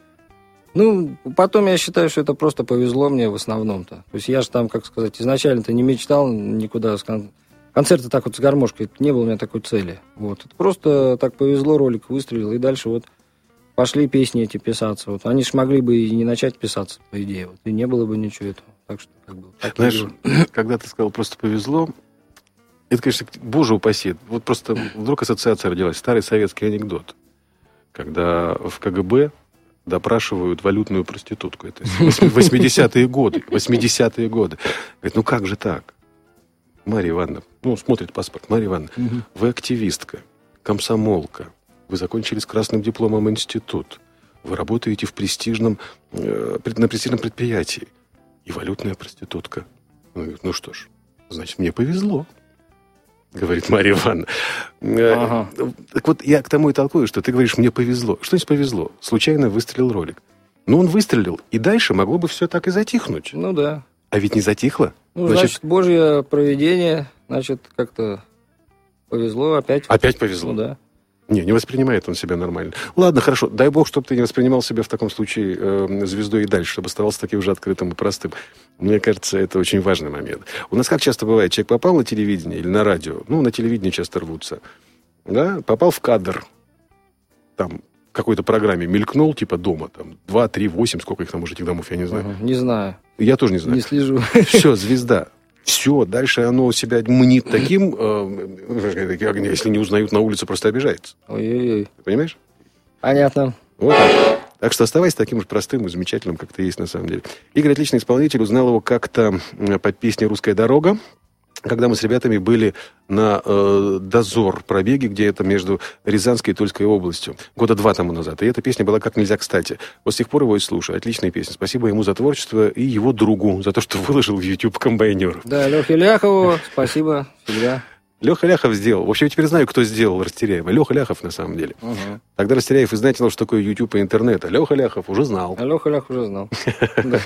Ну, потом я считаю, что это просто повезло мне в основном-то. То есть я же там, как сказать, изначально-то не мечтал никуда с кон... концерта так вот с гармошкой, не было у меня такой цели. Вот. Это просто так повезло, ролик выстрелил, и дальше вот пошли песни эти писаться. Вот. Они же могли бы и не начать писаться, по идее, вот, и не было бы ничего этого. Так что, как бы, так и Знаешь, было. когда ты сказал «просто повезло», это, конечно, боже упаси, вот просто вдруг ассоциация родилась. Старый советский анекдот, когда в КГБ допрашивают валютную проститутку. Это восьмидесятые годы. восьмидесятые годы. Говорит, ну как же так? Марья Ивановна, ну, смотрит паспорт. Марья Ивановна, Мгм. вы активистка, комсомолка, вы закончили с красным дипломом институт, вы работаете в престижном, э, пред- на престижном предприятии, и валютная проститутка. Он говорит, ну что ж, значит, мне повезло. Говорит Марья Ивановна. Э, Ага. Так вот, я к тому и толкую, что ты говоришь, мне повезло. Что здесь повезло? Случайно выстрелил ролик. Ну, он выстрелил, и дальше могло бы все так и затихнуть. Ну да. А ведь не затихло. Ну, Значит, значит, Божье провидение, значит, как-то повезло опять. опять повезло. Ну да. Не, не воспринимает он себя нормально. Ладно, хорошо. Дай бог, чтобы ты не воспринимал себя в таком случае э, звездой и дальше, чтобы оставался таким же открытым и простым. Мне кажется, это очень важный момент. У нас как часто бывает, человек попал на телевидение или на радио, ну, на телевидении часто рвутся, да, попал в кадр, там, в какой-то программе мелькнул, типа дома, там, два, три, восемь, сколько их там уже этих домов, я не знаю. Ага. Не знаю. Я тоже не знаю. Не слежу. Все, звезда. Все, дальше оно себя мнит таким, э, если не узнают на улице, просто обижается. Ой-ой-ой. Ты понимаешь? Понятно. Вот так. Так что оставайся таким же простым и замечательным, как ты есть на самом деле. Игорь отличный исполнитель, узнал его как-то под песней «Русская дорога», когда мы с ребятами были на э, дозор пробеге, где это между Рязанской и Тульской областью, года два тому назад. И эта песня была как нельзя кстати. Вот с тех пор его и слушаю. Отличная песня. Спасибо ему за творчество и его другу за то, что выложил в YouTube комбайнеров. Да, Лехе Ляхову спасибо всегда. Леха Ляхов сделал. В общем, я теперь знаю, кто сделал Растеряева. Леха Ляхов, на самом деле. Ага. Тогда Растеряев и знать знал, что такое YouTube и интернет. А Леха Ляхов уже знал. А Леха Лях уже знал. Да.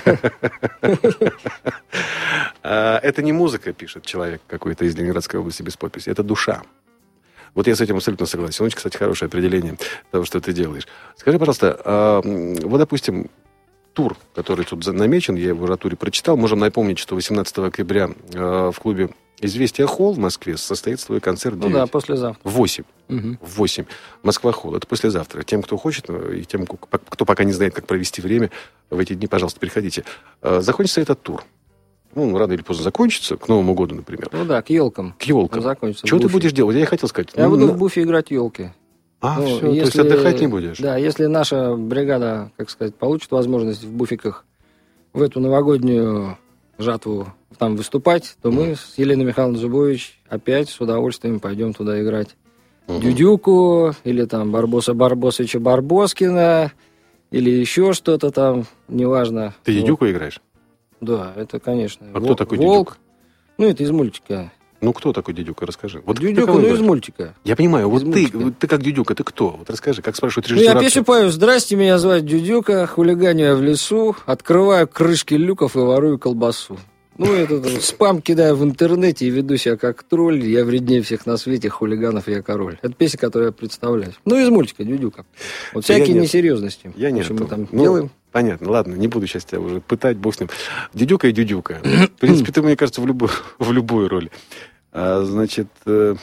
А, Это не музыка, пишет человек какой-то из Ленинградской области без подписи. Это душа. Вот я с этим абсолютно согласен. Очень, кстати, хорошее определение того, что ты делаешь. Скажи, пожалуйста, а, м, вот, допустим, тур, который тут за- намечен, я его уже о туре прочитал. Можем напомнить, что восемнадцатого октября э, в клубе «Известия Холл» в Москве состоится твой концерт в Ну да, девять. послезавтра. В восемь. Мгм. В восемь. Москва Холл. Это послезавтра. Тем, кто хочет, э, и тем, ку- кто пока не знает, как провести время в эти дни, пожалуйста, приходите. Э, Закончится этот тур. Ну, рано или поздно закончится, к Новому году, например. Ну да, к елкам. К елкам. Закончится. Что в ты буфе. буфе. будешь делать? Я и хотел сказать. Я Ну, буду на- в буфе играть елки. А, Ну, все, то есть если- отдыхать не будешь? Да, если наша бригада, как сказать, получит возможность в буфиках в эту новогоднюю жатву там выступать, то мы с Еленой Михайловной Зубович опять с удовольствием пойдем туда играть. угу. Дюдюку, или там Барбоса Барбосовича Барбоскина, или еще что-то там, неважно. Ты Дюдюку вот. играешь? Да, это, конечно. А Вол- кто такой Волк. Дюдюк? Ну, это из мультика. Ну, кто такой Дюдюка? Расскажи. Вот Дюдюка, ну, из мультика. Я понимаю, из вот ты, вот ты как Дюдюка, ты кто? Вот расскажи, как спрашивают Ну, режиссера. я песню пою. Здрасте, меня зовут Дюдюка, хулиганю я в лесу, открываю крышки люков и ворую колбасу. Ну, этот вот спам кидаю в интернете и веду себя как тролль. Я вреднее всех на свете, хулиганов я король. Это песня, которую я представляю. Ну, из мультика Дюдюка. Вот всякие несерьезности. Я не мы там ну, делаем. Понятно, ладно, не буду сейчас тебя уже пытать, бог с ним. Дюдюка и Дюдюка. В принципе, ты, мне кажется, в любую, в любую роль. А, значит... Э...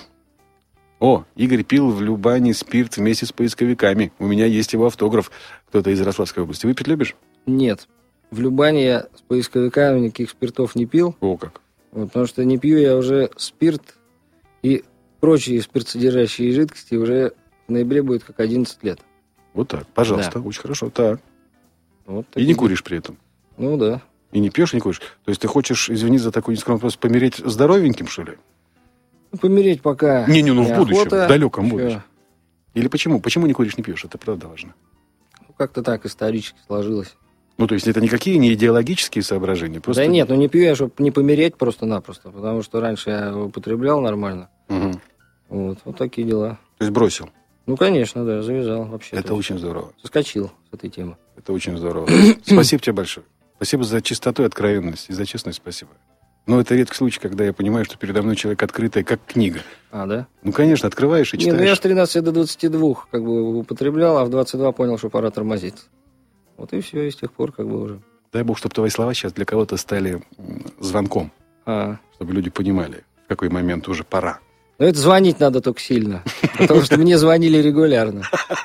О, Игорь пил в Любани спирт вместе с поисковиками. У меня есть его автограф. Кто-то из Ярославской области. Выпить любишь? Нет. В Любани я с поисковиками никаких спиртов не пил. О, как. Вот, потому что не пью я уже спирт и прочие спиртсодержащие жидкости уже в ноябре будет как одиннадцать лет. Вот так, пожалуйста, да. Очень хорошо. Так. Вот и не куришь при этом? Ну да. И не пьешь, не куришь? То есть ты хочешь, извини за такой нескромный вопрос, помереть здоровеньким, что ли? Ну, помереть пока Не, не, ну не в будущем, охота. в далеком Еще. будущем. Или почему? Почему не куришь, не пьешь? Это правда важно. Ну, как-то так исторически сложилось. Ну, то есть это никакие не идеологические соображения? Просто... Да нет, ну не пью я, чтобы не помереть просто-напросто, потому что раньше я употреблял нормально. Угу. Вот, вот такие дела. То есть бросил? Ну, конечно, да, завязал вообще. Это очень здорово. Соскочил с этой темы. Это очень здорово. Спасибо тебе большое. Спасибо за чистоту и откровенность. И за честность спасибо. Но это редкий случай, когда я понимаю, что передо мной человек открытый, как книга. А, да? Ну, конечно, открываешь и читаешь. Не, ну я с тринадцати до двадцати двух как бы употреблял, а в двадцать два понял, что пора тормозить. Вот и все, и с тех пор как бы уже. Дай бог, чтобы твои слова сейчас для кого-то стали звонком. А. Чтобы люди понимали, в какой момент уже пора. Но это звонить надо только сильно. Потому что мне звонили регулярно.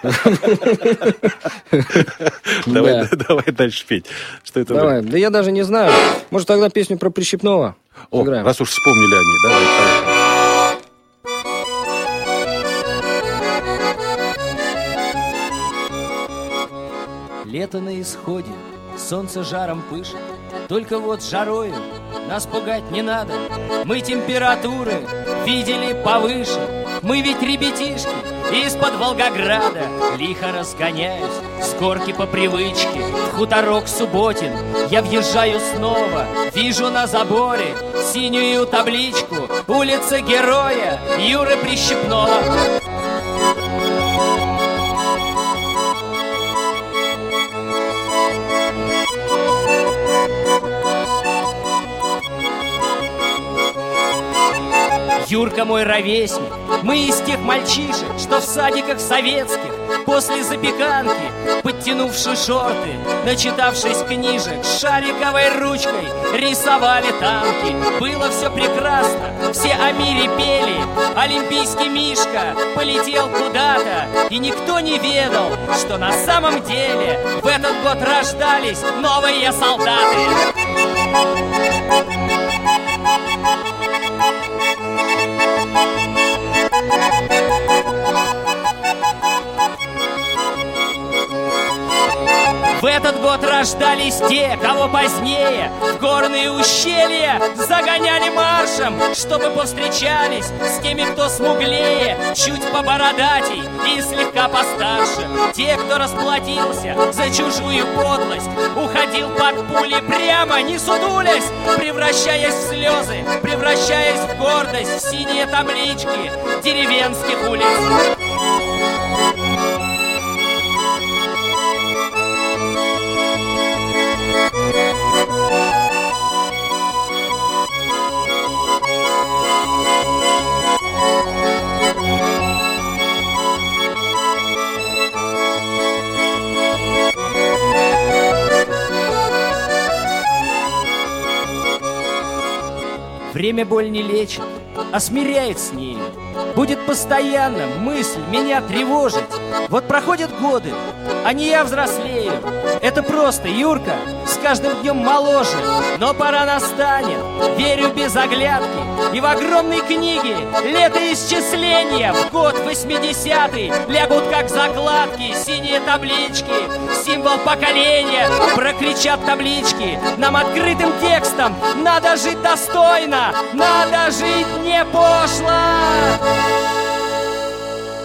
Давай дальше петь. Что это? Давай. Да я даже не знаю. Может, тогда песню про Прищепного сыграем? О, раз уж вспомнили они. Давай. Лето на исходе, солнце жаром пышет. Только вот с жарою нас пугать не надо. Мы температуры видели повыше. Мы ведь ребятишки из-под Волгограда. Лихо разгоняюсь с горки по привычке. В хуторок Субботин я въезжаю снова. Вижу на заборе синюю табличку. Улица Героя Юры Прищепного. Юрка мой ровесник, мы из тех мальчишек, что в садиках советских после запеканки, подтянувши шорты, начитавшись книжек, шариковой ручкой рисовали танки. Было все прекрасно, все о мире пели, олимпийский Мишка полетел куда-то, и никто не ведал, что на самом деле в этот год рождались новые солдаты. В этот год рождались те, кого позднее в горные ущелья загоняли маршем, чтобы повстречались с теми, кто смуглее, чуть побородатей и слегка постарше. Те, кто расплатился за чужую подлость, уходил под пули прямо, не сутулясь, превращаясь в слезы, превращаясь в гордость, в синие таблички деревенских улиц. Время боль не лечит, а смиряет с ней. Будет постоянно мысль меня тревожить. Вот проходят годы, а не я взрослею. Это просто, Юрка, с каждым днем моложе. Но пора настанет, верю без оглядки. И в огромной книге летоисчисления в год восьмидесятый лягут как закладки синие таблички. Символ поколения, прокричат таблички. Нам открытым текстом надо жить достойно, надо жить не пошло.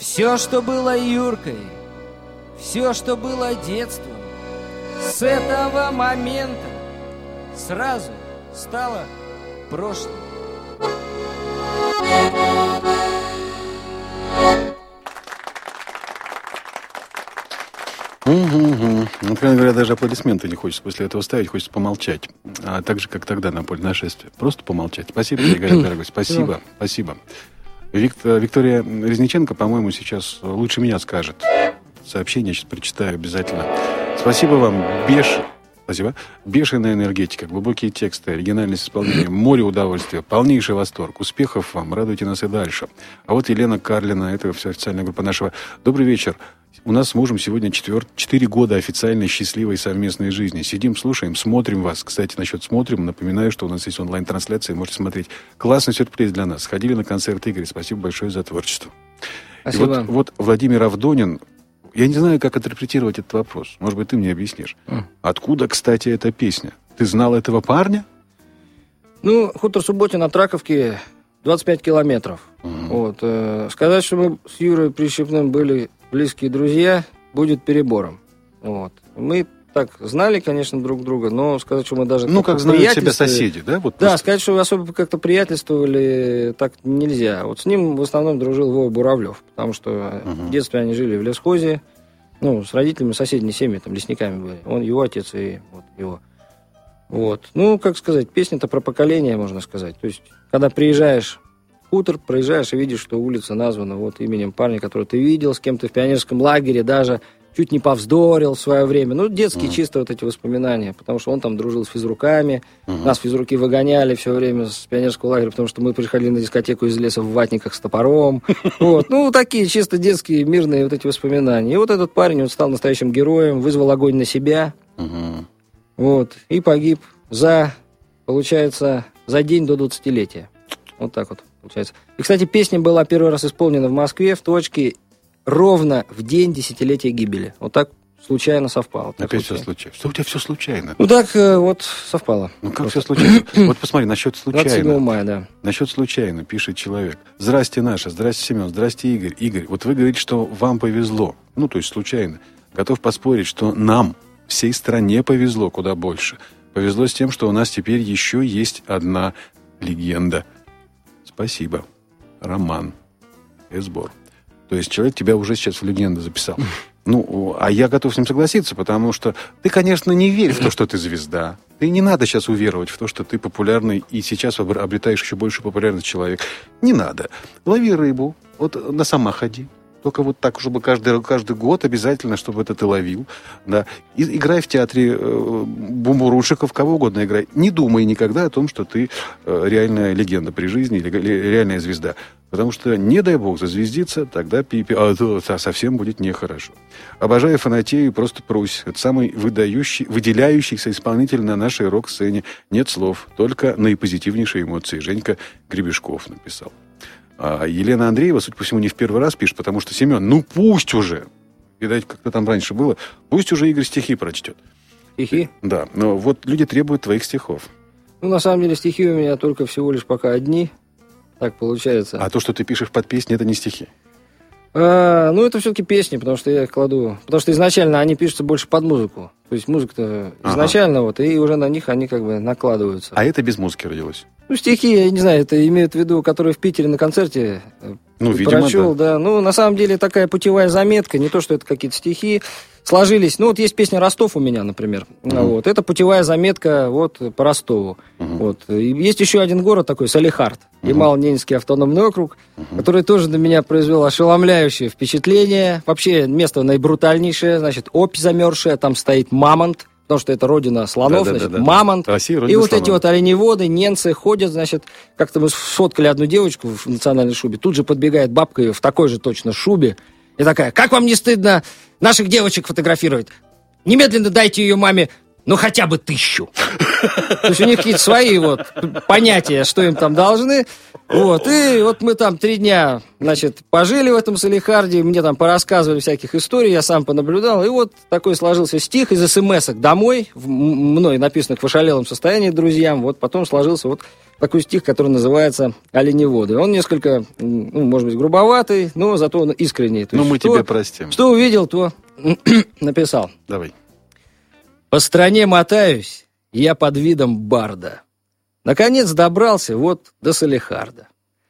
Все, что было Юркой, все, что было детством, с этого момента сразу стало прошлым. Угу-угу. Откровенно говоря, даже аплодисменты не хочется после этого ставить, хочется помолчать. А так же, как тогда на поле нашествия. Просто помолчать. Спасибо, Игорь, дорогой, спасибо, спасибо. Виктор, Виктория Резниченко, по-моему, сейчас лучше меня скажет. Сообщение сейчас прочитаю обязательно. Спасибо вам, беш... Спасибо. Бешеная энергетика, глубокие тексты, оригинальность исполнения, море удовольствия, полнейший восторг. Успехов вам, радуйте нас и дальше. А вот Елена Карлина, это все официальная группа нашего. Добрый вечер. У нас с мужем сегодня четыре года официальной счастливой совместной жизни. Сидим, слушаем, смотрим вас. Кстати, насчет смотрим, напоминаю, что у нас есть онлайн-трансляция, можете смотреть. Классный сюрприз для нас. Сходили на концерт Игоря. Спасибо большое за творчество. Спасибо. И вот, вот Владимир Авдонин, я не знаю, как интерпретировать этот вопрос. Может быть, ты мне объяснишь. Mm. Откуда, кстати, эта песня? Ты знал этого парня? Ну, хутор Субботин от Раковки двадцать пять километров. Mm-hmm. Вот. Э, сказать, что мы с Юрой Прищепным были близкие друзья, будет перебором. Вот. Мы так знали, конечно, друг друга, но сказать, что мы даже... Ну, как знают себя соседи, да? Вот да, просто... сказать, что особо как-то приятельствовали, так нельзя. Вот с ним в основном дружил Вова Буравлев, потому что uh-huh. в детстве они жили в лесхозе, ну, с родителями соседней семьи, там, лесниками были. Он, его отец и вот его. Вот. Ну, как сказать, песня-то про поколение, можно сказать. То есть, когда приезжаешь в хутор, проезжаешь и видишь, что улица названа вот именем парня, которого ты видел, с кем-то в пионерском лагере даже... Чуть не повздорил в свое время. Ну, детские uh-huh. чисто вот эти воспоминания. Потому что он там дружил с физруками. Uh-huh. Нас физруки выгоняли все время с пионерского лагеря, потому что мы приходили на дискотеку из леса в ватниках с топором. Вот. Ну, такие чисто детские, мирные вот эти воспоминания. И вот этот парень, он стал настоящим героем, вызвал огонь на себя. Uh-huh. Вот. И погиб за, получается, за день до двадцатилетия. Вот так вот получается. И, кстати, песня была первый раз исполнена в Москве в точке... ровно в день десятилетия гибели. Вот так случайно совпало. Опять все случайно. Что у тебя все случайно? Ну так вот совпало. Ну как все случайно? Вот посмотри, насчет случайно. двадцать седьмого мая, да. Насчет случайно, пишет человек. Здрасте, Наша, здрасте, Семен, здрасте, Игорь. Игорь, вот вы говорите, что вам повезло. Ну, то есть случайно. Готов поспорить, что нам, всей стране повезло куда больше. Повезло с тем, что у нас теперь еще есть одна легенда. Спасибо. Роман Эсбор. То есть человек тебя уже сейчас в легенду записал. Ну, а я готов с ним согласиться, потому что ты, конечно, не верь в то, что ты звезда. Ты не надо сейчас уверовать в то, что ты популярный и сейчас обретаешь еще больше популярность человек. Не надо. Лови рыбу, вот на сама ходи. Только вот так, чтобы каждый, каждый год обязательно, чтобы это ты ловил. Да. И, играй в театре э, бумбурушиков, кого угодно играй. Не думай никогда о том, что ты э, реальная легенда при жизни или реальная звезда. Потому что, не дай бог, зазвездиться, тогда пи-пи, а, то, совсем будет нехорошо. Обожаю, фанатею, просто прусь. Это самый выдающий, выделяющийся исполнитель на нашей рок-сцене. Нет слов, только наипозитивнейшие эмоции. Женька Гребешков написал. А Елена Андреева, судя по всему, не в первый раз пишет, потому что, Семен, ну пусть уже, видать, как-то там раньше было, пусть уже Игорь стихи прочтет. Стихи? Да, но вот люди требуют твоих стихов. Ну, на самом деле, стихи у меня только всего лишь пока одни, так получается. А то, что ты пишешь под песни, это не стихи? А, ну, это все-таки песни, потому что я их кладу, потому что изначально они пишутся больше под музыку. То есть музыка-то ага. изначально вот, и уже на них они как бы накладываются. А это без музыки родилось? Ну, стихи, я не знаю, это имеют в виду, которые в Питере на концерте ну, видимо, прочел, да. да. Ну, на самом деле, такая путевая заметка, не то, что это какие-то стихи, сложились. Ну, вот есть песня «Ростов» у меня, например. Uh-huh. Вот. Это путевая заметка вот по Ростову. Uh-huh. Вот. И есть еще один город такой, Салехард, uh-huh. Ямало-Ненецкий автономный округ, uh-huh. который тоже на меня произвел ошеломляющее впечатление. Вообще, место наибрутальнейшее, значит, Обь замерзшая, там стоит мамонт, потому что это родина слонов, да, значит, да, да, мамонт. Да. Россия, и вот слонов. Эти вот оленеводы, ненцы ходят, значит, как-то мы сфоткали одну девочку в национальной шубе, тут же подбегает бабка ее в такой же точно шубе, и такая: как вам не стыдно наших девочек фотографировать? Немедленно дайте ее маме ну хотя бы тысячу. То есть у них какие-то свои вот понятия, что им там должны. Вот, и вот мы там три дня, значит, пожили в этом Салехарде, мне там порассказывали всяких историй, я сам понаблюдал, и вот такой сложился стих из эс-эм-эсок домой, в, мной написанных в ошалелом состоянии друзьям, вот потом сложился вот такой стих, который называется «Оленеводы». Он несколько, ну, может быть, грубоватый, но зато он искренний. Ну, мы что, тебе простим. Что увидел, то написал. Давай. По стране мотаюсь, я под видом барда. Наконец добрался вот до Салехарда.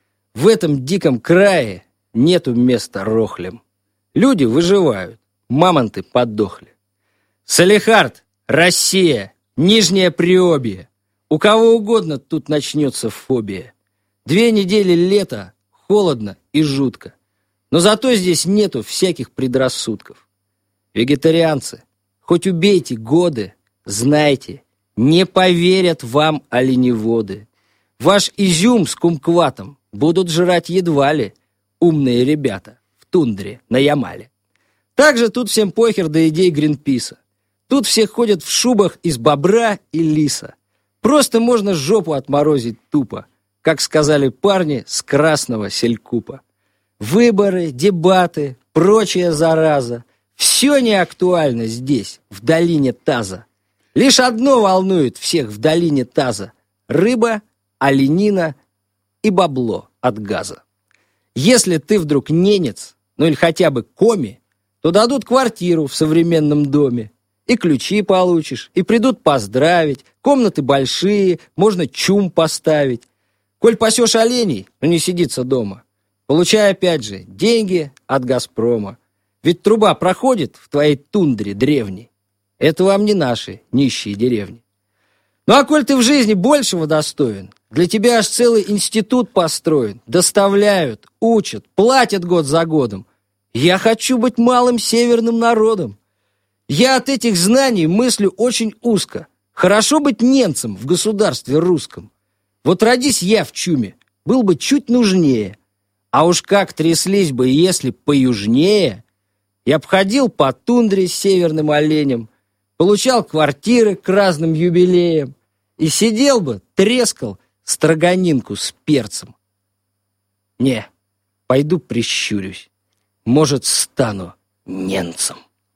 В этом диком крае нету места рохлям. Люди выживают, мамонты подохли. Салехард, Россия, Нижнее Приобье. У кого угодно тут начнется фобия. Две недели лета, холодно и жутко. Но зато здесь нету всяких предрассудков. Вегетарианцы, хоть убейте годы, знайте, не поверят вам оленеводы. Ваш изюм с кумкватом будут жрать едва ли умные ребята в тундре на Ямале. Также тут всем похер до идей Гринписа. Тут все ходят в шубах из бобра и лиса. Просто можно жопу отморозить тупо, как сказали парни с красного селькупа. Выборы, дебаты, прочая зараза — все не актуально здесь, в долине Таза. Лишь одно волнует всех в долине Таза — рыба, оленина и бабло от газа. Если ты вдруг ненец, ну или хотя бы коми, то дадут квартиру в современном доме. И ключи получишь, и придут поздравить, комнаты большие, можно чум поставить. Коль пасешь оленей, ну не сидится дома, получай опять же деньги от «Газпрома». Ведь труба проходит в твоей тундре древней. Это вам не наши нищие деревни. Ну а коль ты в жизни большего достоин, для тебя аж целый институт построен, доставляют, учат, платят год за годом. Я хочу быть малым северным народом. Я от этих знаний мыслю очень узко. Хорошо быть немцем в государстве русском. Вот родись я в чуме, был бы чуть нужнее. А уж как тряслись бы, если поюжнее. Я б ходил по тундре с северным оленем, получал квартиры к разным юбилеям и сидел бы, трескал строганинку с перцем. Не, пойду прищурюсь. Может, стану немцем.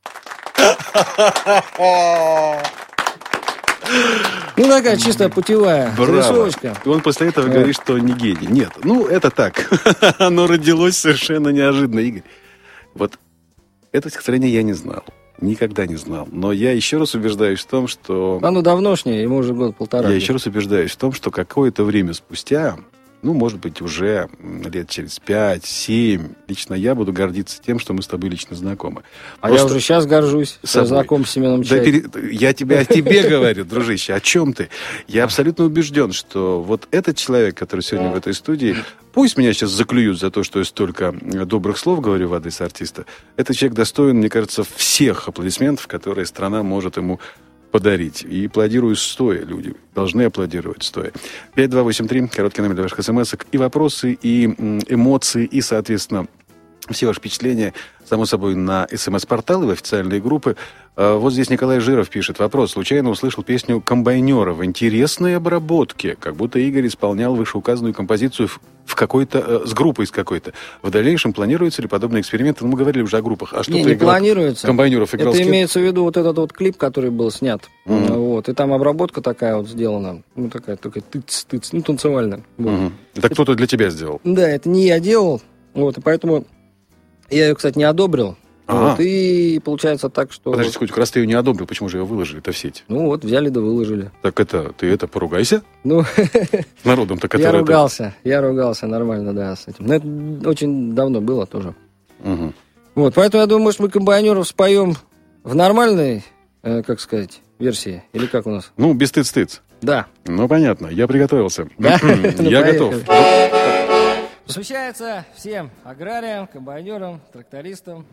Ну, такая чисто путевая зарисовочка. И он после этого да. говорит, что не гений. Нет, ну, это так. Оно родилось совершенно неожиданно, Игорь. Вот это стихотворение я не знал. Никогда не знал. Но я еще раз убеждаюсь в том, что... Оно давношнее, ему уже год полтора. Я еще раз убеждаюсь в том, что какое-то время спустя, ну, может быть, уже лет через пять-семь, лично я буду гордиться тем, что мы с тобой лично знакомы. А Просто я уже сейчас горжусь, что знаком с Семеном Чайкиным. Да, я тебе о тебе говорю, дружище, о чем ты? Я абсолютно убежден, что вот этот человек, который сегодня в этой студии, пусть меня сейчас заклюют за то, что я столько добрых слов говорю в адрес артиста, этот человек достоин, мне кажется, всех аплодисментов, которые страна может ему подарить. И аплодирую стоя, люди. Должны аплодировать стоя. пять два восемь три, короткий номер для ваших смс-ок. И вопросы, и эмоции, и, соответственно, все ваши впечатления, само собой, на смс-порталы, в официальные группы. Вот здесь Николай Жиров пишет. Вопрос. Случайно услышал песню «Комбайнера» в интересной обработке. Как будто Игорь исполнял вышеуказанную композицию в, в какой-то, с группой с какой-то. В дальнейшем планируются ли подобные эксперименты? Ну, мы говорили уже о группах. А что не, ты не играл? Планируется. Комбайнеров играл. Это имеется в виду вот этот вот клип, который был снят. Mm-hmm. Вот. И там обработка такая вот сделана. Ну, такая, такая тыц-тыц, ну, танцевальная. Вот. Mm-hmm. Это кто-то для тебя сделал? Да, это не я делал. Вот, и поэтому я ее, кстати, не одобрил. Вот, и получается так, что... Подожди секундочку, раз ты ее не одобрил, почему же ее выложили-то в сеть? Ну вот, взяли да выложили. Так это, ты это, поругайся? Ну, с народом-то, который... Я ругался, я ругался нормально, да, с этим. Но это очень давно было тоже. Угу. Вот, поэтому я думаю, что мы «Комбайнеров» споем в нормальной, э, как сказать, версии. Или как у нас? Ну, без тыц-тыц. Да. Ну, понятно, я приготовился. Да? Я готов. Посвящается всем аграриям, комбайнерам, трактористам.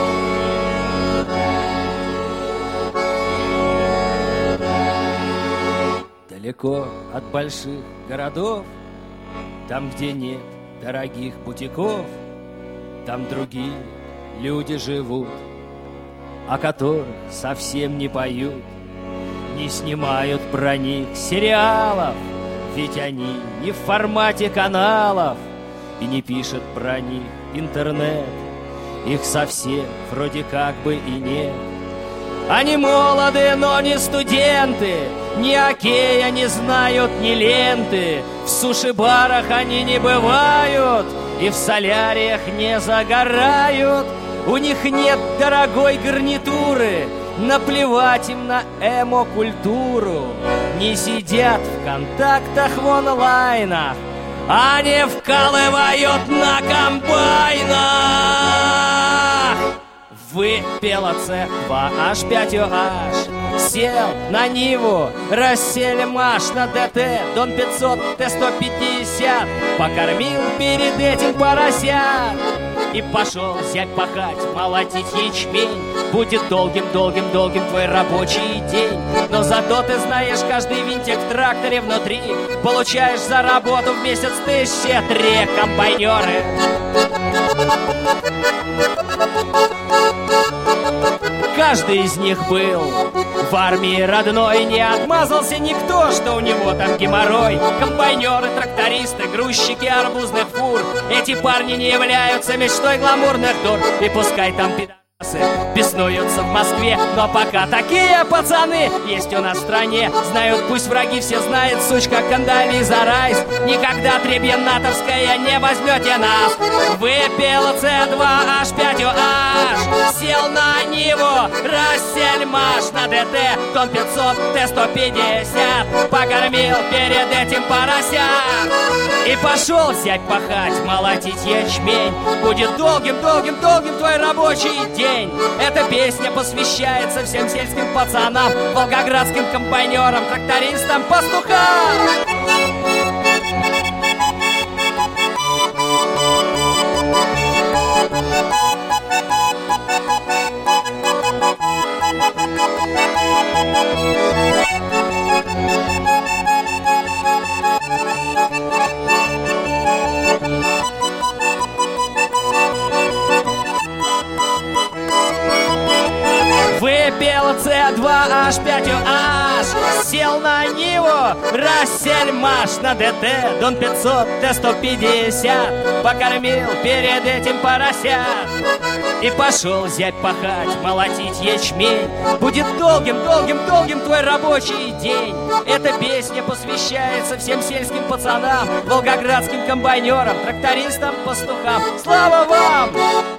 Далеко от больших городов, там, где нет дорогих бутиков, там другие люди живут, о которых совсем не поют. Не снимают про них сериалов, ведь они не в формате каналов. И не пишет про них интернет, их совсем вроде как бы и нет. Они молоды, но не студенты, ни окея не знают, ни ленты. В суши-барах они не бывают и в соляриях не загорают. У них нет дорогой гарнитуры, наплевать им на эмо-культуру. Не сидят в контактах в онлайнах, они вкалывают на комбайнах. Выпила С два H пять O H, сел на Ниву, Рассельмаш на ДТ, Дон пятьсот, Т сто пятьдесят, покормил перед этим поросят. И пошел зять пахать, молотить ячмень. Будет долгим-долгим-долгим твой рабочий день. Но зато ты знаешь каждый винтик в тракторе внутри. Получаешь за работу в месяц тысячи три, комбайнеры. Каждый из них был в армии родной. Не отмазался никто, что у него там геморрой. Комбайнеры, трактористы, грузчики арбузных фур. Эти парни не являются мечтой гламурных дур. И пускай там пидорасы беснуются в Москве, но пока такие пацаны есть у нас в стране. Знают, пусть враги все знают, сучка Кондолиза Райс. Никогда трибьянатовская не возьмете нас. Выпил С два H пять O H, сел на Ниву, Рассельмаш на ДТ, Дон пятьсот, Т сто пятьдесят, покормил перед этим поросят. И пошел зять пахать, молотить ячмень. Будет долгим-долгим-долгим твой рабочий день. Эта песня посвящается всем сельским пацанам, волгоградским комбайнерам, трактористам, пастухам. Выпил С два H пять O H, сел на Ниву, Рассельмаш на ДТ, Дон пятьсот, Т сто пятьдесят, покормил перед этим поросят. И пошел зять пахать, молотить ячмень. Будет долгим-долгим-долгим твой рабочий день. Эта песня посвящается всем сельским пацанам, волгоградским комбайнерам, трактористам, пастухам. Слава вам!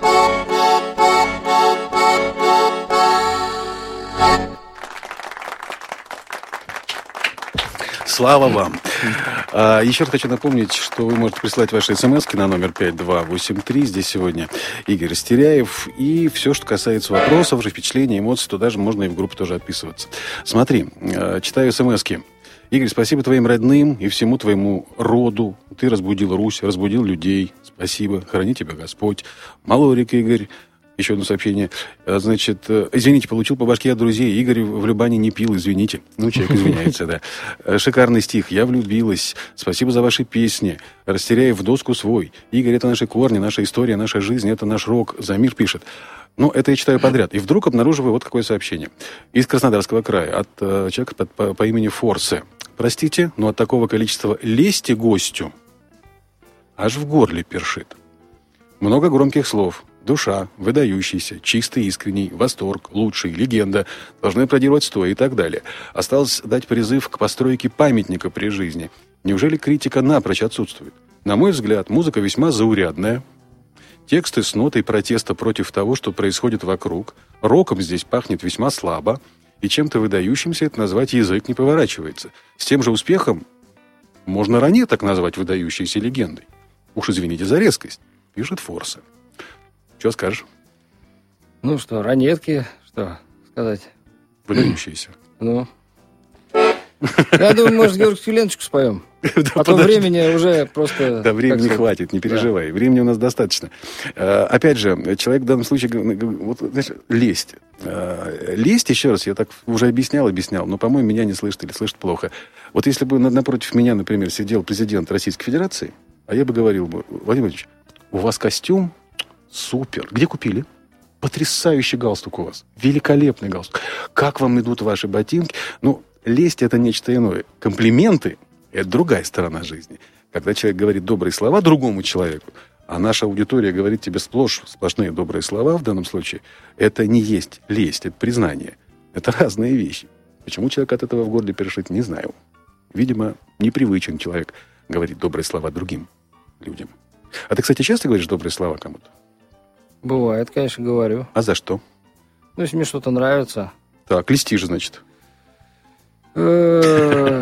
Слава вам. А, еще раз хочу напомнить, что вы можете присылать ваши смски на номер пять два восемь три. Здесь сегодня Игорь Растеряев. И все, что касается вопросов, впечатлений, эмоций, туда же можно и в группу тоже отписываться. Смотри, читаю смски. Игорь, спасибо твоим родным и всему твоему роду. Ты разбудил Русь, разбудил людей. Спасибо. Храни тебя Господь. Малорик Игорь. Еще одно сообщение. Значит, извините, получил по башке от друзей. Игорь в Любане не пил, извините. Ну, человек извиняется, да. Шикарный стих. Я влюбилась. Спасибо за ваши песни. Растеряев в доску свой. Игорь, это наши корни, наша история, наша жизнь, это наш рок. Замир пишет. Ну, это я читаю подряд. И вдруг обнаруживаю вот какое сообщение. Из Краснодарского края. От э, человека по, по, по имени Форсе. Простите, но от такого количества лести гостю аж в горле першит. Много громких слов. Душа, выдающийся, чистый, искренний, восторг, лучший, легенда, должны аплодировать стоя и так далее. Осталось дать призыв к постройке памятника при жизни. Неужели критика напрочь отсутствует? На мой взгляд, музыка весьма заурядная. Тексты с нотой протеста против того, что происходит вокруг. Роком здесь пахнет весьма слабо. И чем-то выдающимся это назвать язык не поворачивается. С тем же успехом можно ранее так назвать выдающейся легендой. Уж извините за резкость, пишет Форсе. Что скажешь? Ну что, ранетки, что сказать? Выдающиеся. Ну. Я думаю, может, Георгиевскую ленточку споем. А то времени уже просто... Да, времени хватит, не переживай. Времени у нас достаточно. Опять же, человек в данном случае... Вот, знаешь, лесть. Лесть, еще раз, я так уже объяснял, объяснял, но, по-моему, меня не слышит или слышит плохо. Вот если бы напротив меня, например, сидел президент Российской Федерации, а я бы говорил бы: Владимир Владимирович, у вас костюм супер. Где купили? Потрясающий галстук у вас. Великолепный галстук. Как вам идут ваши ботинки? Ну, лесть – это нечто иное. Комплименты – это другая сторона жизни. Когда человек говорит добрые слова другому человеку, а наша аудитория говорит тебе сплошь сплошные добрые слова в данном случае, это не есть лесть, это признание. Это разные вещи. Почему человек от этого в горле перешит, не знаю. Видимо, непривычен человек говорить добрые слова другим людям. А ты, кстати, часто говоришь добрые слова кому-то? Бывает, конечно, говорю. А за что? Ну, если мне что-то нравится. Так, льстишь, значит. Ну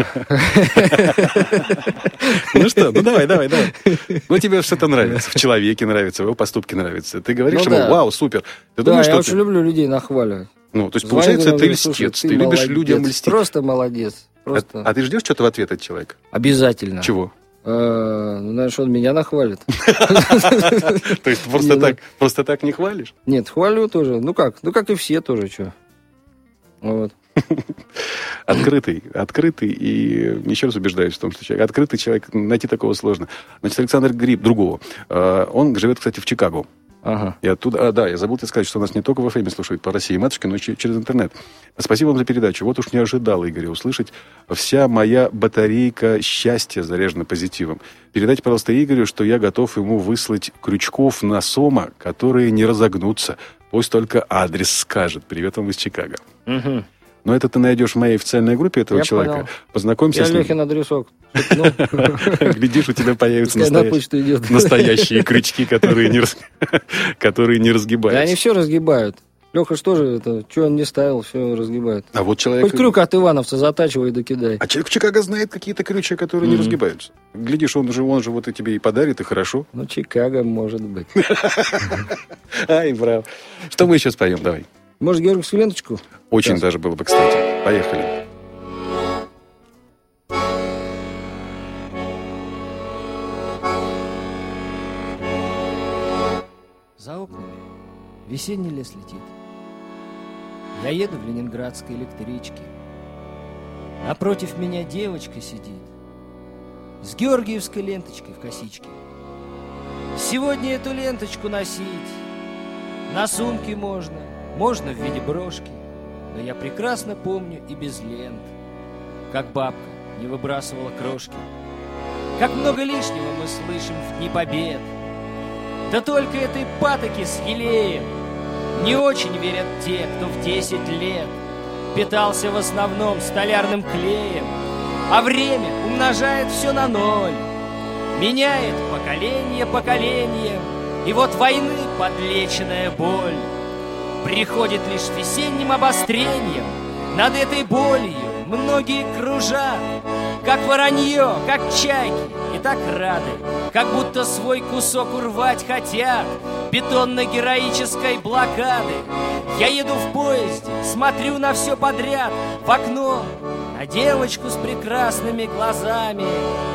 что, ну давай, давай, давай. Ну тебе что-то нравится, в человеке нравится, в его поступке нравится. Ты говоришь ему, вау, супер. Да, я очень люблю людей нахваливать. Ну, то есть, получается, ты льстец, ты любишь людям льстить. Просто молодец. А ты ждешь что-то в ответ от человека? Обязательно. Чего? Ну, знаешь, он меня нахвалит. То есть просто так, просто так не хвалишь? Нет, хвалю тоже. Ну как? Ну как и все тоже, что. Вот. Открытый, открытый и еще раз убеждаюсь в том, что человек, открытый человек, найти такого сложно. Значит, Александр Гриб, другого, он живет, кстати, в Чикаго. Ага. И оттуда, а, да, я забыл тебе сказать, что нас не только в эф эм слушают по России матушке, но и через интернет. Спасибо вам за передачу. Вот уж не ожидал, Игорь, услышать. Вся моя батарейка счастья заряжена позитивом. Передайте, пожалуйста, Игорю, что я готов ему выслать крючков на сома, которые не разогнутся. Пусть только адрес скажет. Привет вам из Чикаго. Угу. Но это ты найдешь в моей официальной группе этого я человека. Понял. Познакомься я с ним. Я Лехин адресок. Глядишь, у тебя появятся настоящие крючки, которые не разгибаются. Да они все разгибают. Леха что же это? Что он не ставил, все разгибает. А вот человек... Хоть крюк от Ивановца затачивай да кидай. А человек в Чикаго знает какие-то крючья, которые не разгибаются. Глядишь, он же, он же вот и тебе и подарит, и хорошо. Ну, Чикаго, может быть. Ай, браво. Что мы еще споем? Давай. Может, Георгиевскую ленточку? Очень Сейчас. даже было бы, кстати. Поехали. За окнами весенний лес летит. Я еду в ленинградской электричке. Напротив меня девочка сидит с георгиевской ленточкой в косичке. Сегодня эту ленточку носить на сумке можно, можно в виде брошки. Но я прекрасно помню и без лент, как бабка не выбрасывала крошки. Как много лишнего мы слышим в дни побед. Да только этой патоки с елеем не очень верят те, кто в десять лет питался в основном столярным клеем, а время умножает все на ноль, меняет поколение поколением, и вот войны подлеченная боль приходит лишь весенним обострением. Над этой болью многие кружат, как воронье, как чайки, и так рады, как будто свой кусок урвать хотят бетонно-героической блокады. Я еду в поезде, смотрю на все подряд, в окно, на девочку с прекрасными глазами.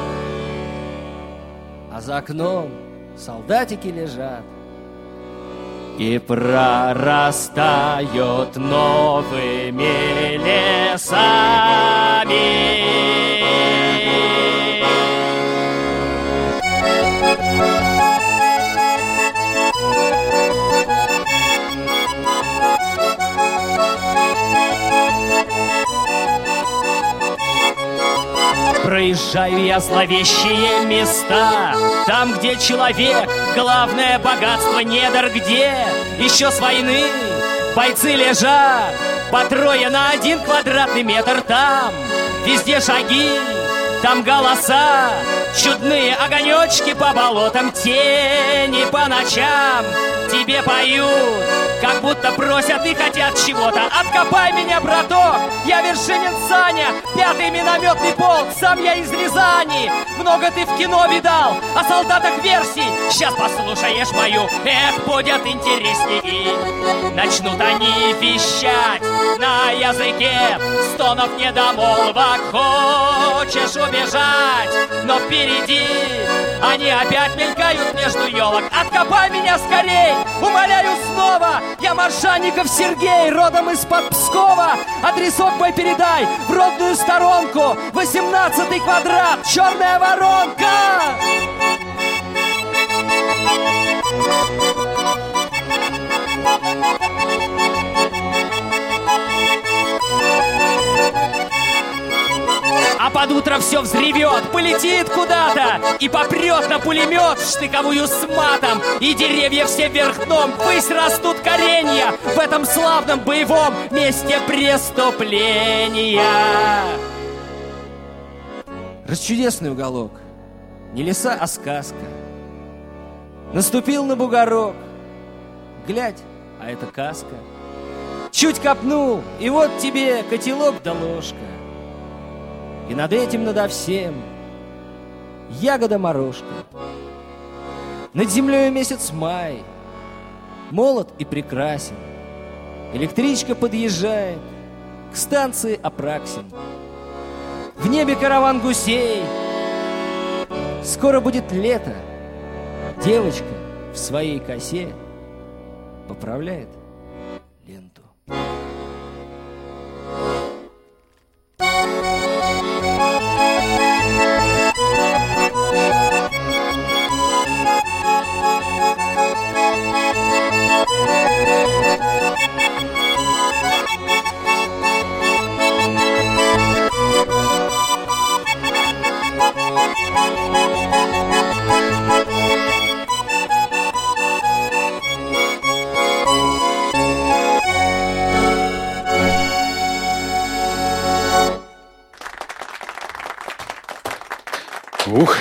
А за окном солдатики лежат и прорастают новыми лесами. Проезжаю я зловещие места, там, где человек — главное богатство недр, где еще с войны бойцы лежат по трое на один квадратный метр. Там везде шаги, там голоса, чудные огонечки по болотам, тени по ночам тебе поют, как будто просят и хотят чего-то. Откопай меня, браток, я Вершинин Саня, пятый минометный полк, сам я из Рязани. Много ты в кино видал о солдатах версий, сейчас послушаешь мою, эх, будет интересней. И начнут они вещать на языке стонов недомолвок. Хочешь убежать, но впереди они опять мелькают между елок. Откопай меня скорей, умоляю снова, я Маршанников Сергей, родом из-под Пскова. Адресок мой передай в родную сторонку, восемнадцатый квадрат, черная воронка. под утро все взревет, полетит куда-то и попрет на пулемет в штыковую с матом. И деревья все вверх дном, ввысь растут коренья в этом славном боевом месте преступления. Расчудесный уголок, не леса, а сказка. Наступил на бугорок, глядь, а это каска. Чуть копнул, и вот тебе котелок да ложка. И над этим, надо всем ягода-морожка. Над землей месяц май, молод и прекрасен. Электричка подъезжает к станции Апраксин. В небе караван гусей. Скоро будет лето. Девочка в своей косе поправляет ленту. Ух.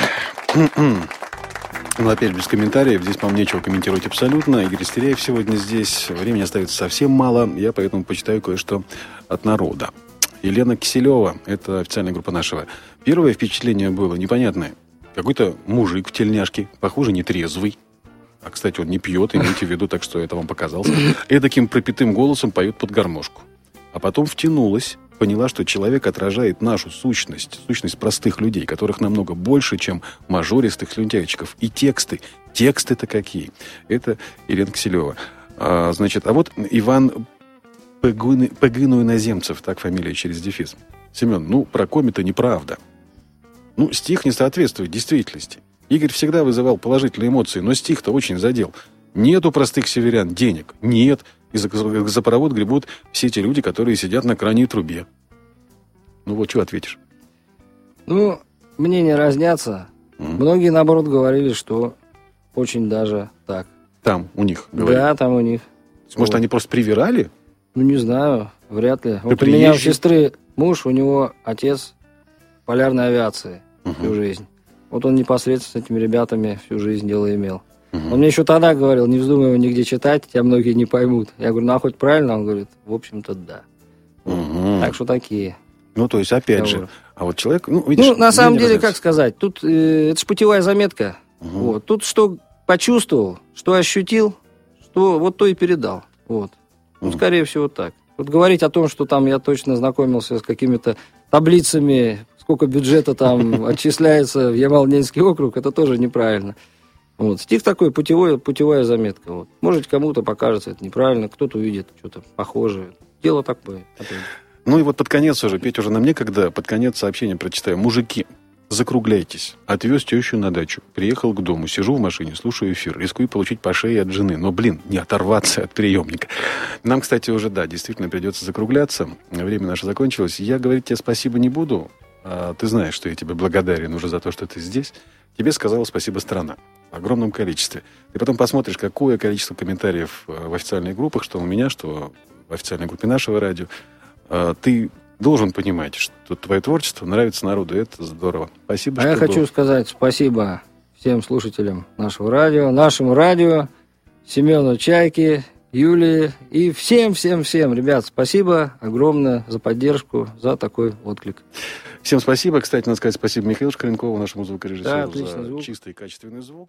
Ну, опять без комментариев. Здесь, по-моему, нечего комментировать абсолютно. Игорь Стеряев сегодня здесь. Времени остается совсем мало. Я поэтому почитаю кое-что от народа. Елена Киселева. Это официальная группа нашего. Первое впечатление было непонятное. Какой-то мужик в тельняшке. Похоже, нетрезвый. А, кстати, он не пьет, имейте в виду, так что это вам показалось. Эдаким пропитым голосом поет под гармошку. А потом втянулась. Поняла, что человек отражает нашу сущность, сущность простых людей, которых намного больше, чем мажористых лентяйчиков. И тексты. Тексты-то какие? Это Елена Киселева. А, значит, а вот Иван Пыгыну Иноземцев, так фамилия через дефис. Семен, ну, про коми-то неправда. Ну, стих не соответствует действительности. Игорь всегда вызывал положительные эмоции, но стих-то очень задел. Нет у простых северян денег. Нет. И за газопровод гребут все те люди, которые сидят на крайней трубе. Ну вот, что ответишь? Ну, мнения разнятся. Mm. Многие, наоборот, говорили, что очень даже так. Там у них говорили? Да, там у них. Может, вот. Они просто привирали? Ну, не знаю, вряд ли. Ты вот приезжий? У меня у сестры муж, у него отец в полярной авиации uh-huh. всю жизнь. Вот он непосредственно с этими ребятами всю жизнь дело имел. Uh-huh. Он мне еще тогда говорил, не вздумай его нигде читать, тебя многие не поймут. Я говорю, ну а хоть правильно? Он говорит, в общем-то, да. Uh-huh. Так что такие. Ну, то есть, опять разговоры. же, а вот человек, ну, видишь... Ну, на самом деле, как сказать, тут э, это же путевая заметка. Uh-huh. Вот. Тут что почувствовал, что ощутил, что вот то и передал. Вот. Ну, uh-huh. скорее всего, так. Вот говорить о том, что там я точно знакомился с какими-то таблицами, сколько бюджета там отчисляется в Ямал-Ненецкий округ, это тоже неправильно. Вот. Стих такой, путевой, путевая заметка. Вот. Может, кому-то покажется это неправильно, кто-то увидит что-то похожее. Дело такое. Ну и вот под конец уже, Петя, уже нам некогда, под конец сообщения прочитаю. Мужики, закругляйтесь. Отвез тещу на дачу. Приехал к дому. Сижу в машине, слушаю эфир. Рискую получить по шее от жены. Но, блин, не оторваться от приемника. Нам, кстати, уже, да, действительно придется закругляться. Время наше закончилось. Я говорить тебе спасибо не буду. А ты знаешь, что я тебе благодарен уже за то, что ты здесь. Тебе сказала спасибо страна. В огромном количестве. Ты потом посмотришь, какое количество комментариев в официальных группах, что у меня, что в официальной группе нашего радио. Ты должен понимать, что твое творчество нравится народу, и это здорово. Спасибо. А я хочу был. сказать спасибо всем слушателям нашего радио, нашему радио, Семену Чайке, Юлии и всем-всем-всем. Ребят, спасибо огромное за поддержку, за такой отклик. Всем спасибо. Кстати, надо сказать спасибо Михаилу Шкаренкову, нашему звукорежиссеру, да, за звук. чистый и качественный звук.